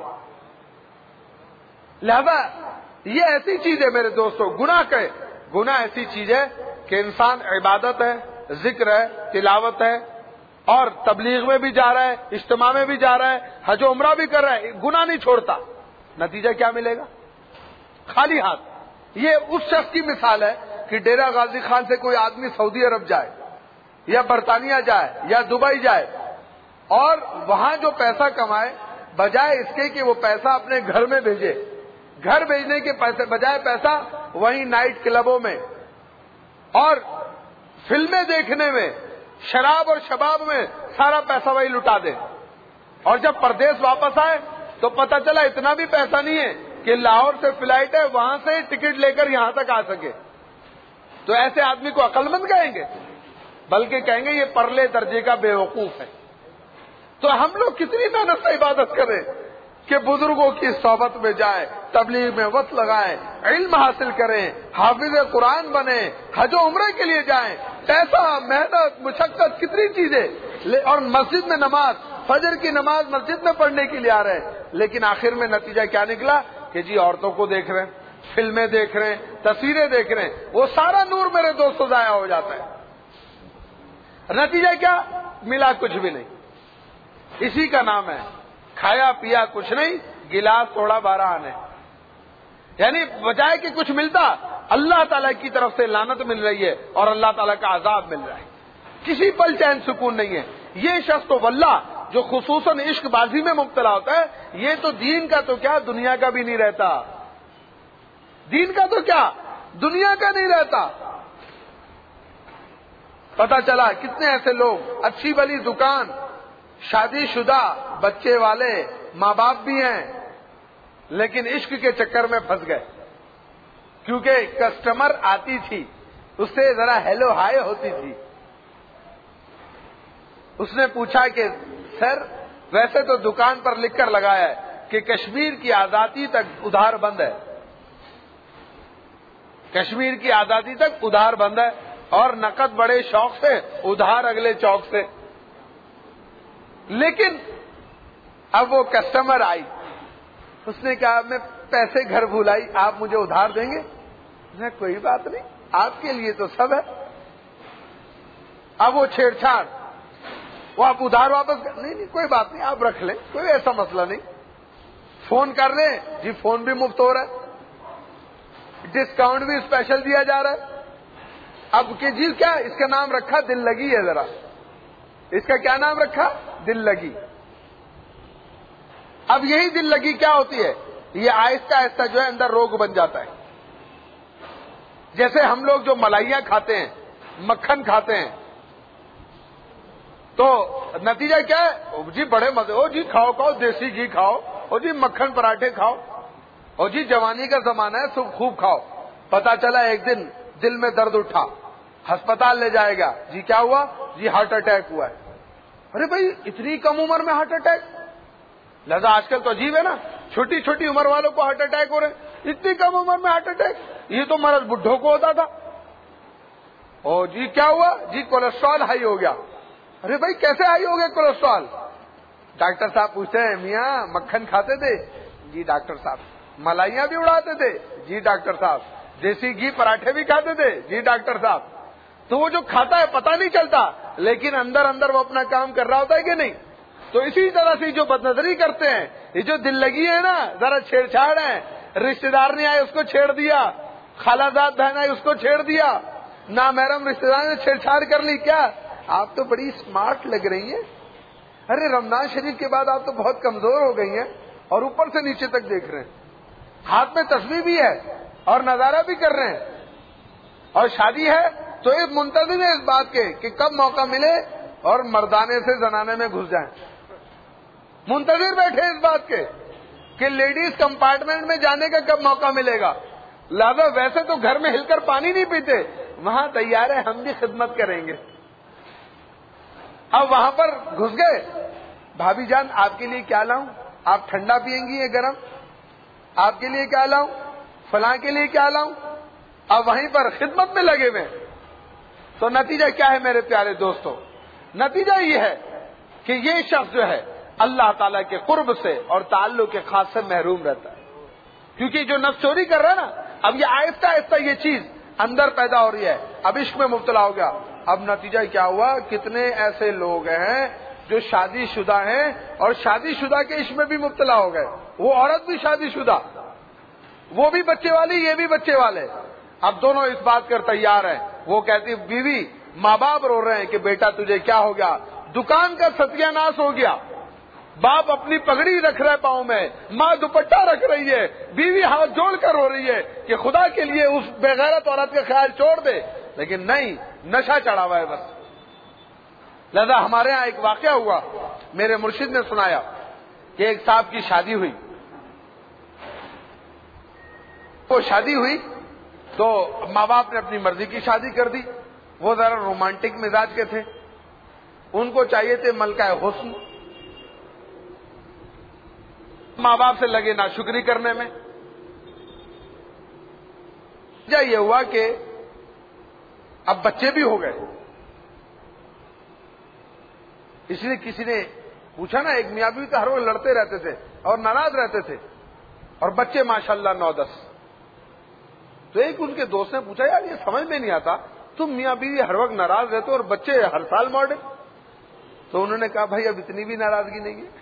لہذا یہ ایسی چیز ہے میرے دوستو، گناہ ایسی چیز ہے کہ انسان عبادت ہے، ذکر ہے، تلاوت ہے، اور تبلیغ میں بھی جا رہا ہے، اجتماع میں بھی جا رہا ہے، حج و عمرہ بھی کر رہا ہے، گناہ نہیں چھوڑتا. نتیجہ کیا ملے گا؟ خالی ہاتھ. یہ اس شخص کی مثال ہے کہ ڈیرہ غازی خان سے کوئی آدمی سعودی عرب جائے یا برطانیہ جائے یا دبئی جائے اور وہاں جو پیسہ کمائے، بجائے اس کے کہ وہ پیسہ اپنے گھر میں بھیجے، گھر بھیجنے کے بجائے پیسہ وہیں نائٹ کلبوں میں اور فلمیں دیکھنے میں، شراب اور شباب میں سارا پیسہ وہی لٹا دے، اور جب پردیس واپس آئے تو پتہ چلا اتنا بھی پیسہ نہیں ہے کہ لاہور سے فلائٹ ہے وہاں سے ٹکٹ لے کر یہاں تک آ سکے. تو ایسے آدمی کو عقل مند کہیں گے؟ بلکہ کہیں گے یہ پرلے درجے کا بے وقوف ہے. تو ہم لوگ کتنی محنت سے عبادت کریں کہ بزرگوں کی صحبت میں جائیں، تبلیغ میں وقت لگائیں، علم حاصل کریں، حافظ قرآن بنیں، حج و عمرے کے لیے جائیں، پیسہ، محنت، مشقت، کتنی چیزیں، اور مسجد میں نماز، فجر کی نماز مسجد میں پڑھنے کے لیے آ رہے ہیں، لیکن آخر میں نتیجہ کیا نکلا کہ جی عورتوں کو دیکھ رہے ہیں، فلمیں دیکھ رہے ہیں، تصویریں دیکھ رہے ہیں. وہ سارا نور میرے دوستوں ضائع ہو جاتا ہے. نتیجہ کیا ملا؟ کچھ بھی نہیں. اسی کا نام ہے کھایا پیا کچھ نہیں، گلاس توڑا 12 آنے. یعنی بجائے کہ کچھ ملتا، اللہ تعالیٰ کی طرف سے لعنت مل رہی ہے اور اللہ تعالیٰ کا عذاب مل رہا ہے. کسی پل چین سکون نہیں ہے. یہ شخص تو واللہ جو خصوصاً عشق بازی میں مبتلا ہوتا ہے، یہ تو دین کا تو کیا دنیا کا بھی نہیں رہتا. دین کا تو کیا دنیا کا نہیں رہتا. پتا چلا کتنے ایسے لوگ، اچھی بلی دکان، شادی شدہ، بچے والے، ماں باپ بھی ہیں، لیکن عشق کے چکر میں پھنس گئے. کیونکہ کسٹمر آتی تھی، اس سے ذرا ہیلو ہائے ہوتی تھی. اس نے پوچھا کہ سر ویسے تو دکان پر لکھ کر لگایا ہے کہ کشمیر کی آزادی تک ادھار بند ہے، کشمیر کی آزادی تک ادھار بند ہے، اور نقد بڑے شوق سے، ادھار اگلے چوک سے. لیکن اب وہ کسٹمر آئی، اس نے کہا میں پیسے گھر بھولائی، آپ مجھے ادھار دیں گے؟ میں کوئی بات نہیں، آپ کے لیے تو سب ہے. اب وہ چھیڑ چھاڑ، وہ آپ ادھار واپس نہیں کوئی بات نہیں، آپ رکھ لیں، کوئی ایسا مسئلہ نہیں. فون کر رہے ہیں جی، فون بھی مفت ہو رہا ہے، ڈسکاؤنٹ بھی اسپیشل دیا جا رہا ہے. اب کہ جی کیا اس کا نام رکھا دل لگی ہے. ذرا اس کا کیا نام رکھا؟ دل لگی. اب یہی دل لگی کیا ہوتی ہے؟ یہ آہستہ آہستہ جو ہے اندر روگ بن جاتا ہے. جیسے ہم لوگ جو ملائیاں کھاتے ہیں، مکھن کھاتے ہیں، تو نتیجہ کیا ہے؟ جی بڑے مزے، او جی کھاؤ کھاؤ، دیسی گھی کھاؤ، او جی مکھن پراٹھے کھاؤ، او جی جوانی کا زمانہ ہے سب خوب کھاؤ. پتا چلا ایک دن دل میں درد اٹھا، ہسپتال لے جائے گا. جی کیا ہوا؟ جی ہارٹ اٹیک ہوا ہے. ارے بھائی اتنی کم عمر میں ہارٹ اٹیک؟ لہذا آج کل تو عجیب ہے نا، چھوٹی چھوٹی عمر والوں کو ہارٹ اٹیک ہو رہے ہیں. اتنی کم عمر میں ہارٹ اٹیک؟ یہ تو مرض بڈھوں کو ہوتا تھا. او جی کیا ہوا؟ جی کولیسٹرول ہائی ہو گیا. ارے بھائی کیسے ہائی ہو گیا کولیسٹرول؟ ڈاکٹر صاحب پوچھتے ہیں میاں مکھن کھاتے تھے؟ جی ڈاکٹر صاحب. ملائیاں بھی اڑاتے تھے؟ جی ڈاکٹر صاحب. دیسی گھی پراٹھے بھی کھاتے تھے؟ جی ڈاکٹر صاحب. تو وہ جو کھاتا ہے پتہ نہیں چلتا، لیکن اندر اندر وہ اپنا کام کر رہا ہوتا ہے کہ نہیں؟ تو اسی طرح سے جو بد نظری کرتے ہیں، یہ جو دل لگی ہے نا، ذرا چھیڑ چھاڑ ہے، رشتہ دار نہیں آئے اس کو چھیڑ دیا، خالہ زاد بہن آئی اس کو چھیڑ دیا، نامحرم رشتہ دار نے چھیڑ چھاڑ کر لی. کیا آپ تو بڑی اسمارٹ لگ رہی ہیں. ارے رمضان شریف کے بعد آپ تو بہت کمزور ہو گئی ہیں اور اوپر سے نیچے تک دیکھ رہے ہیں. ہاتھ میں تسبیح بھی ہے اور نظارہ بھی کر رہے ہیں، اور شادی ہے تو ایک منتظر ہے اس بات کے کہ کب موقع ملے اور مردانے سے زنانے میں گھس جائیں. منتظر بیٹھے اس بات کے کہ لیڈیز کمپارٹمنٹ میں جانے کا کب موقع ملے گا. لہذا ویسے تو گھر میں ہل کر پانی نہیں پیتے، وہاں تیار ہے ہم بھی خدمت کریں گے. اب وہاں پر گھس گئے، بھابھی جان آپ کے لیے کیا لاؤں؟ آپ ٹھنڈا پیئیں گی یا گرم؟ آپ کے لیے کیا لاؤں؟ فلاں کے لیے کیا لاؤں؟ اب وہیں پر خدمت میں لگے ہوئے. تو نتیجہ کیا ہے میرے پیارے دوستو؟ نتیجہ یہ ہے کہ یہ شخص جو ہے اللہ تعالیٰ کے قرب سے اور تعلق کے خاص سے محروم رہتا ہے. کیونکہ جو نفس چوری کر رہا ہے نا، اب یہ آہستہ آہستہ یہ چیز اندر پیدا ہو رہی ہے، اب عشق میں مبتلا ہو گیا. اب نتیجہ کیا ہوا؟ کتنے ایسے لوگ ہیں جو شادی شدہ ہیں اور شادی شدہ کے عشق میں بھی مبتلا ہو گئے. وہ عورت بھی شادی شدہ، وہ بھی بچے والی، یہ بھی بچے والے. اب دونوں اس بات کر تیار ہیں. وہ کہتی بیوی، ماں باپ رو رہے ہیں کہ بیٹا تجھے کیا ہو گیا؟ دکان کا ستیہ ناش ہو گیا. باپ اپنی پگڑی رکھ رہے پاؤں میں، ماں دوپٹہ رکھ رہی ہے، بیوی ہاتھ جوڑ کر رو رہی ہے کہ خدا کے لیے اس بے غیرت عورت کا خیال چھوڑ دے، لیکن نہیں، نشہ چڑھا ہوا ہے بس. لہذا ہمارے ہاں ایک واقعہ ہوا، میرے مرشد نے سنایا کہ ایک صاحب کی شادی ہوئی. وہ شادی ہوئی تو ماں باپ نے اپنی مرضی کی شادی کر دی. وہ ذرا رومانٹک مزاج کے تھے، ان کو چاہیے تھے ملکہ حسن. ماں باپ سے لگے ناشکری کرنے میں. یہ ہوا کہ اب بچے بھی ہو گئے. اس لیے کسی نے پوچھا نا، ایک میاں بیوی تو ہر وقت لڑتے رہتے تھے اور ناراض رہتے تھے، اور بچے ماشاءاللہ 9-10. تو ایک ان کے دوست نے پوچھا، یار یہ سمجھ میں نہیں آتا، تم میاں بیوی ہر وقت ناراض رہتے اور بچے ہر سال ماڈل. تو انہوں نے کہا بھائی اب اتنی بھی ناراضگی نہیں ہے.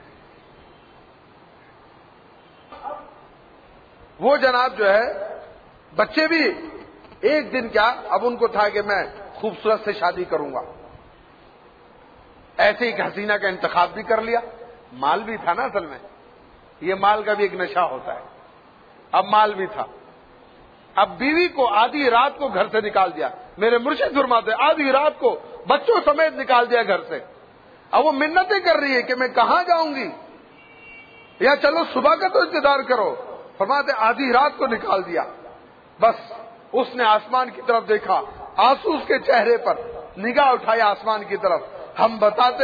وہ جناب جو ہے بچے بھی ایک دن کیا، اب ان کو تھا کہ میں خوبصورت سے شادی کروں گا. ایسے ہی حسینہ کا انتخاب بھی کر لیا. مال بھی تھا نا، اصل میں یہ مال کا بھی ایک نشہ ہوتا ہے. اب مال بھی تھا. اب بیوی کو آدھی رات کو گھر سے نکال دیا. میرے مرشد فرماتے آدھی رات کو بچوں سمیت نکال دیا گھر سے. اب وہ منتیں کر رہی ہے کہ میں کہاں جاؤں گی، یا چلو صبح کا تو انتظار کرو. فرماتے آدھی رات کو نکال دیا. بس اس نے آسمان کی طرف دیکھا، آنسو اس کے چہرے پر، نگاہ اٹھایا آسمان کی طرف. ہم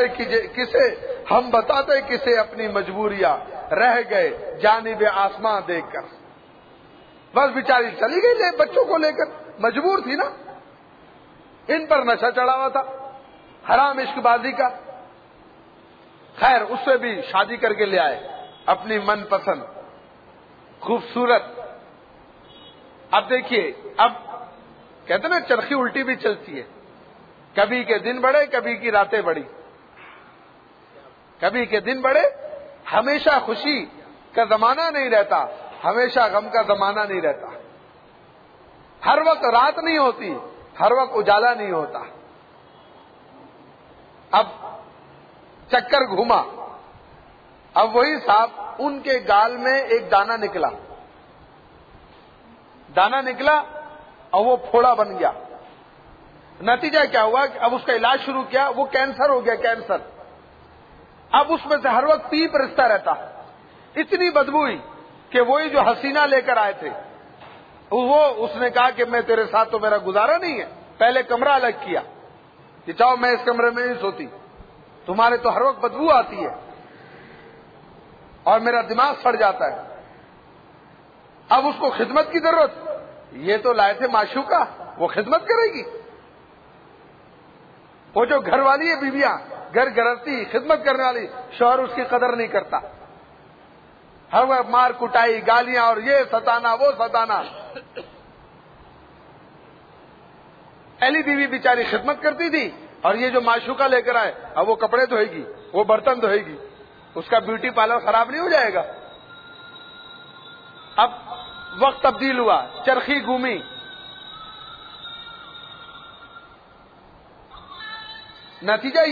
بتاتے کسے اپنی مجبوریاں، رہ گئے جانب آسمان دیکھ کر. بس بیچاری چلی گئی بچوں کو لے کر، مجبور تھی نا. ان پر نشہ چڑھا ہوا تھا حرام عشق بازی کا. خیر اس سے بھی شادی کر کے لے آئے اپنی من پسند خوبصورت. اب دیکھیے، اب کہتے نا چرخی الٹی بھی چلتی ہے، کبھی کے دن بڑھے کبھی کی راتیں بڑھی. کبھی کے دن بڑھے، ہمیشہ خوشی کا زمانہ نہیں رہتا، ہمیشہ غم کا زمانہ نہیں رہتا. ہر وقت رات نہیں ہوتی، ہر وقت اجالا نہیں ہوتا. اب چکر گھوما. اب وہی صاحب ان کے گال میں ایک دانہ نکلا اور وہ پھوڑا بن گیا. نتیجہ کیا ہوا کہ اب اس کا علاج شروع کیا، وہ کینسر ہو گیا، کینسر. اب اس میں سے ہر وقت پیپ رستا رہتا. اتنی بدبو ہوئی کہ وہی جو حسینہ لے کر آئے تھے، وہ اس نے کہا کہ میں تیرے ساتھ تو میرا گزارا نہیں ہے. پہلے کمرہ الگ کیا کہ چاہو میں اس کمرے میں نہیں سوتی، تمہارے تو ہر وقت بدبو آتی ہے اور میرا دماغ سڑ جاتا ہے. اب اس کو خدمت کی ضرورت، یہ تو لائے تھے معشوقہ، وہ خدمت کرے گی؟ وہ جو گھر والی ہے، بیویاں گھر گرہستی خدمت کرنے والی، شوہر اس کی قدر نہیں کرتا، ہر وقت مار کٹائی، گالیاں، اور یہ ستانا وہ ستانا۔ پہلی بیوی بیچاری خدمت کرتی تھی، اور یہ جو معشوقہ لے کر آئے، اب وہ کپڑے دھوئے گی، وہ برتن دھوئے گی، اس کا بیوٹی پارلر خراب نہیں ہو جائے گا؟ اب وقت تبدیل ہوا، چرخی گھومی، نتیجہ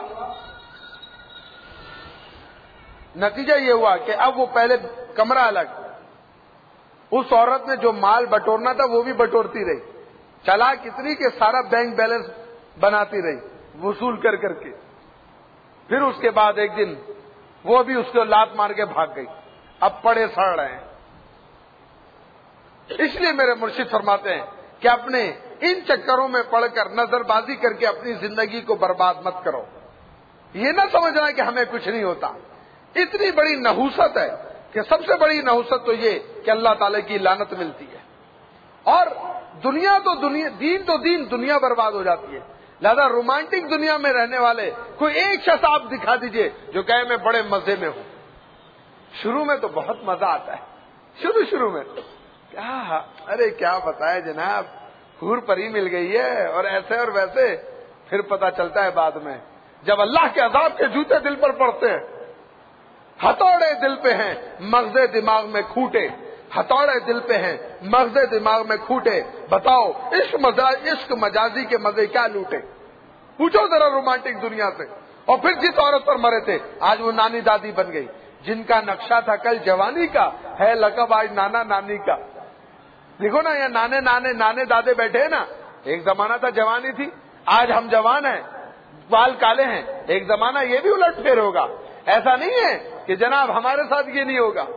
یہ ہوا کہ اب وہ پہلے کمرہ الگ، اس عورت نے جو مال بٹورنا تھا وہ بھی بٹورتی رہی، چلا کتنی کہ سارا بینک بیلنس بناتی رہی وصول کر کر کے۔ پھر اس کے بعد ایک دن وہ بھی اس کو لات مار کے بھاگ گئی، اب پڑے سڑ رہے ہیں۔ اس لیے میرے مرشد فرماتے ہیں کہ اپنے ان چکروں میں پڑھ کر، نظر بازی کر کے اپنی زندگی کو برباد مت کرو۔ یہ نہ سمجھنا کہ ہمیں کچھ نہیں ہوتا۔ اتنی بڑی نحوست ہے کہ سب سے بڑی نحوست تو یہ کہ اللہ تعالی کی لعنت ملتی ہے، اور دین تو دین، دنیا برباد ہو جاتی ہے۔ لہذا رومانٹک دنیا میں رہنے والے کوئی ایک شخص آپ دکھا دیجئے جو کہے میں بڑے مزے میں ہوں۔ شروع میں تو بہت مزہ آتا ہے، شروع میں ارے کیا بتائے جناب، حور پری مل گئی ہے اور ایسے اور ویسے۔ پھر پتا چلتا ہے بعد میں، جب اللہ کے عذاب کے جوتے دل پر پڑتے ہیں، ہتھوڑے دل پہ ہیں مغز دماغ میں کھوٹے، ہتھوڑے دل پہ ہیں مغز دماغ میں کھوٹے، بتاؤ عشق مجازی کے مزے کیا لوٹے؟ پوچھو ذرا رومانٹک دنیا سے۔ اور پھر جس عورت پر مرے تھے آج وہ نانی دادی بن گئی، جن کا نقشہ تھا کل جوانی کا، ہے لقب آج نانا نانی کا۔ دیکھو نا، یہ نانے دادے بیٹھے ہیں نا، ایک زمانہ تھا جوانی تھی، آج ہم جوان ہیں، بال کالے ہیں، ایک زمانہ یہ بھی الٹ پھیر ہوگا۔ ایسا نہیں ہے کہ جناب ہمارے ساتھ یہ نہیں ہوگا۔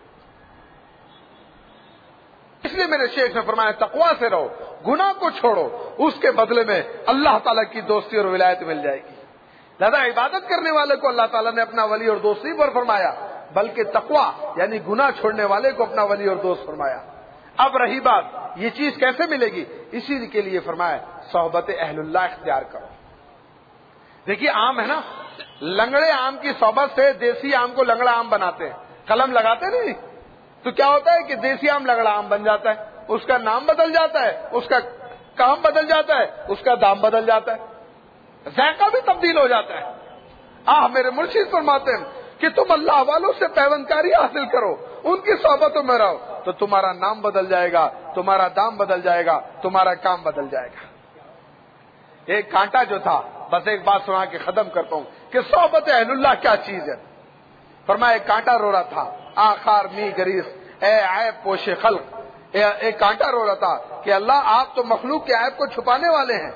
اس لیے میرے شیخ نے فرمایا تقویٰ سے رہو، گناہ کو چھوڑو، اس کے بدلے میں اللہ تعالیٰ کی دوستی اور ولایت مل جائے گی۔ لہذا عبادت کرنے والے کو اللہ تعالیٰ نے اپنا ولی اور دوست نہیں پر فرمایا، بلکہ تقویٰ یعنی گناہ چھوڑنے والے کو اپنا ولی اور دوست فرمایا۔ اب رہی بات یہ چیز کیسے ملے گی، اسی کے لیے فرمایا صحبت اہل اللہ اختیار کرو۔ دیکھیے آم ہے نا، لنگڑے آم کی صحبت سے دیسی آم کو لنگڑا آم بناتے ہیں، قلم لگاتے نہیں، تو کیا ہوتا ہے کہ دیسی آم لنگڑا آم بن جاتا ہے، اس کا نام بدل جاتا ہے، اس کا کام بدل جاتا ہے، اس کا دام بدل جاتا ہے، ذائقہ بھی تبدیل ہو جاتا ہے۔ میرے مرشد فرماتے ہیں کہ تم اللہ والوں سے پیوندکاری حاصل کرو، ان کی صحبتوں میں رہو، تو تمہارا نام بدل جائے گا، تمہارا دام بدل جائے گا، تمہارا کام بدل جائے گا۔ ایک کانٹا جو تھا، بس ایک بات سنا کے ختم کرتا ہوں کہ صحبت اہل اللہ کیا چیز ہے۔ فرمایا ایک کانٹا رو رہا تھا، آخار می گریس اے عیب پوش خلق، ایک کانٹا رو رہا تھا کہ اللہ آپ تو مخلوق کے عیب کو چھپانے والے ہیں،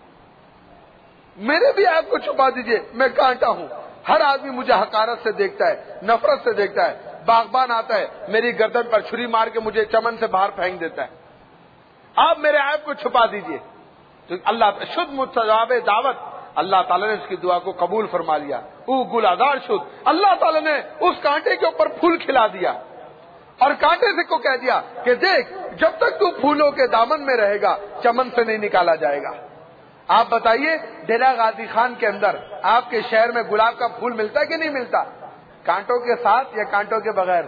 میرے بھی عیب کو چھپا دیجئے، میں کانٹا ہوں، ہر آدمی مجھے حقارت سے دیکھتا ہے، نفرت سے دیکھتا ہے، باغبان آتا ہے میری گردن پر چھری مار کے مجھے چمن سے باہر پھینک دیتا ہے، آپ میرے عیب کو چھپا دیجئے۔ تو اللہ شد مستجاب دعوت، اللہ تعالیٰ نے اس کی دعا کو قبول فرما لیا۔ او گل آزار شد، اللہ تعالیٰ نے اس کانٹے کے اوپر پھول کھلا دیا اور کانٹے سے کو کہہ دیا کہ دیکھ جب تک تو پھولوں کے دامن میں رہے گا چمن سے نہیں نکالا جائے گا۔ آپ بتائیے ڈیرہ غازی خان کے اندر آپ کے شہر میں گلاب کا پھول ملتا ہے کہ نہیں ملتا؟ کانٹوں کے ساتھ یا کانٹوں کے بغیر؟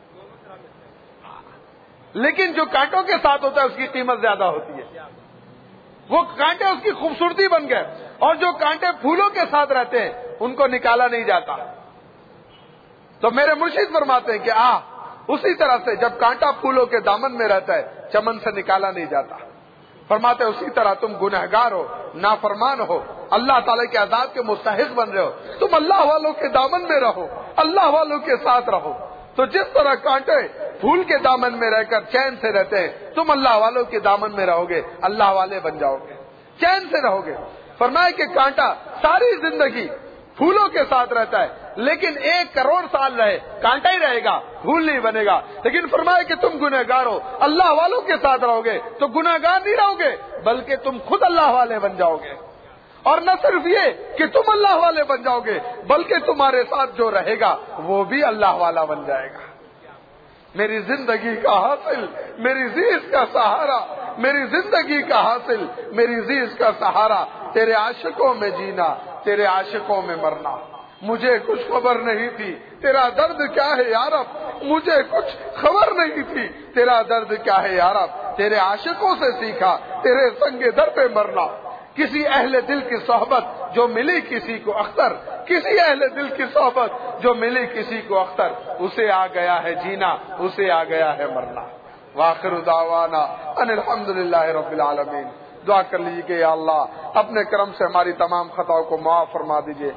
لیکن جو کانٹوں کے ساتھ ہوتا ہے اس کی قیمت زیادہ ہوتی ہے، وہ کانٹے اس کی خوبصورتی بن گئے، اور جو کانٹے پھولوں کے ساتھ رہتے ہیں ان کو نکالا نہیں جاتا۔ تو میرے مرشد فرماتے ہیں کہ اسی طرح سے جب کانٹا پھولوں کے دامن میں رہتا ہے چمن سے نکالا نہیں جاتا۔ فرماتے ہیں اسی طرح تم گنہگار ہو، نافرمان ہو، اللہ تعالیٰ کے عذاب کے مستحق بن رہے ہو، تم اللہ والوں کے دامن میں رہو، اللہ والوں کے ساتھ رہو۔ تو جس طرح کانٹے پھول کے دامن میں رہ کر چین سے رہتے ہیں، تم اللہ والوں کے دامن میں رہو گے، اللہ والے بن جاؤ گے، چین سے رہو گے۔ فرمایا کہ کانٹا ساری زندگی پھولوں کے ساتھ رہتا ہے، لیکن 1 کروڑ سال رہے کانٹا ہی رہے گا، پھول نہیں بنے گا۔ لیکن فرمایا کہ تم گنہگار ہو، اللہ والوں کے ساتھ رہو گے تو گنہگار نہیں رہو گے بلکہ تم خود اللہ والے بن جاؤ گے۔ اور نہ صرف یہ کہ تم اللہ والے بن جاؤ گے بلکہ تمہارے ساتھ جو رہے گا وہ بھی اللہ والا بن جائے گا۔ میری زندگی کا حاصل، میری زیز کا سہارا، میری زندگی کا حاصل، میری زیز کا سہارا، تیرے عاشقوں میں جینا، تیرے عاشقوں میں مرنا۔ مجھے کچھ خبر نہیں تھی تیرا درد کیا ہے یا رب، مجھے کچھ خبر نہیں تھی تیرا درد کیا ہے یا رب، تیرے عاشقوں سے سیکھا تیرے سنگ در پہ مرنا۔ کسی اہل دل کی صحبت جو ملی کسی کو اختر، کسی اہل دل کی صحبت جو ملی کسی کو اختر، اسے آ گیا ہے جینا، اسے آ گیا ہے مرنا۔ وآخر دعوانا ان الحمدللہ رب العالمین۔ دعا کر لیجیے کہ یا اللہ اپنے کرم سے ہماری تمام خطاؤں کو معاف فرما دیجیے۔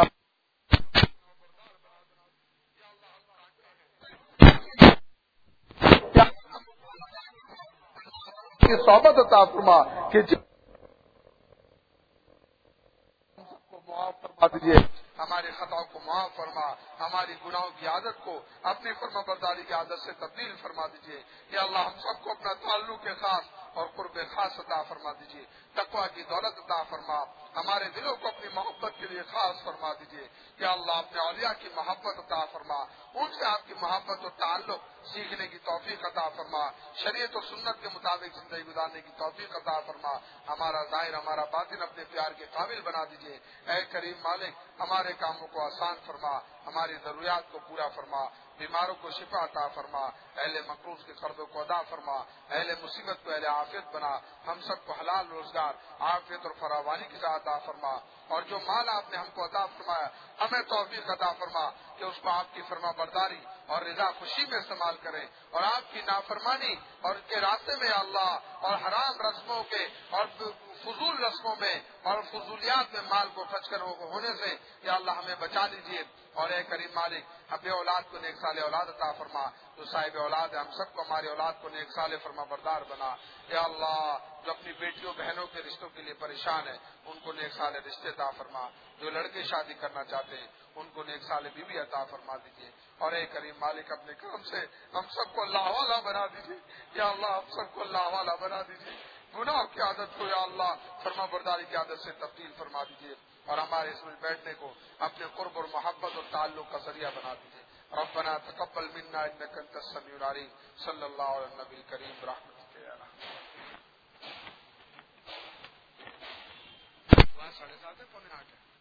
کی صحبت عطا فرما کہ کو معاف فرما دیجیے، ہمارے خطاؤں کو معاف فرما، ہماری گناہوں کی عادت کو اپنی فرما برداری کی عادت سے تبدیل فرما دیجیے۔ یا اللہ ہم سب کو اپنا تعلق خاص اور قرب خاص عطا فرما دیجیے، تقویٰ کی دولت عطا فرما، ہمارے دلوں کو اپنی محبت کے لیے خاص فرما دیجیے۔ یا اللہ اپنے اولیاء کی محبت عطا فرما، ان سے آپ کی محبت اور تعلق سیکھنے کی توفیق عطا فرما، شریعت و سنت کے مطابق زندگی گزارنے کی توفیق عطا فرما، ہمارا ظاہر ہمارا باطن اپنے پیار کے قابل بنا دیجیے۔ اے کریم مالک ہمارے کاموں کو آسان فرما، ہماری ضروریات کو پورا فرما، بیماروں کو شفا عطا فرما، اہل مقروض کے قرضوں کو ادا فرما، اہل مصیبت کو اہل عافیت بنا، ہم سب کو حلال روزگار عافیت اور فراوانی کے ساتھ عطا فرما، اور جو مال آپ نے ہم کو عطا فرمایا ہمیں توفیق عطا فرما کہ اس کو آپ کی فرما برداری اور رضا خوشی میں استعمال کریں، اور آپ کی نافرمانی اور کے راستے میں اللہ اور حرام رسموں کے اور فضول رسموں میں اور فضولیات میں مال کو خرچ کر ہونے سے یا اللہ ہمیں بچا لیجیے۔ اور اے کریم مالک ہمیں اولاد کو نیک سال اولاد عطا فرما، جو صاحب اولاد ہے ہم سب کو ہماری اولاد کو نیک سال فرما بردار بنا۔ یا اللہ جو اپنی بیٹیوں بہنوں کے رشتوں کے لیے پریشان ہے ان کو نیک سال رشتے عطا فرما، جو لڑکے شادی کرنا چاہتے ہیں ان کو نیک سال بیوی عطا فرما دیجیے۔ اور اے کریم مالک اپنے کرم سے ہم سب کو اللہ والا بنا دیجیے۔ یا اللہ ہم سب کو اللہ والا بنا دیجیے، گناہ کی عادت کو یا اللہ فرما برداری کی عادت سے تبدیل فرما دیجیے، اور ہمارے اس میں بیٹھنے کو اپنے قرب اور محبت اور تعلق کا ذریعہ بنا دیجیے۔ ربنا تقبل منا انك انت السميع العليم صلی اللہ علیہ النبی الکریم برحمتک یا ارحم۔ 7:30 پونے 8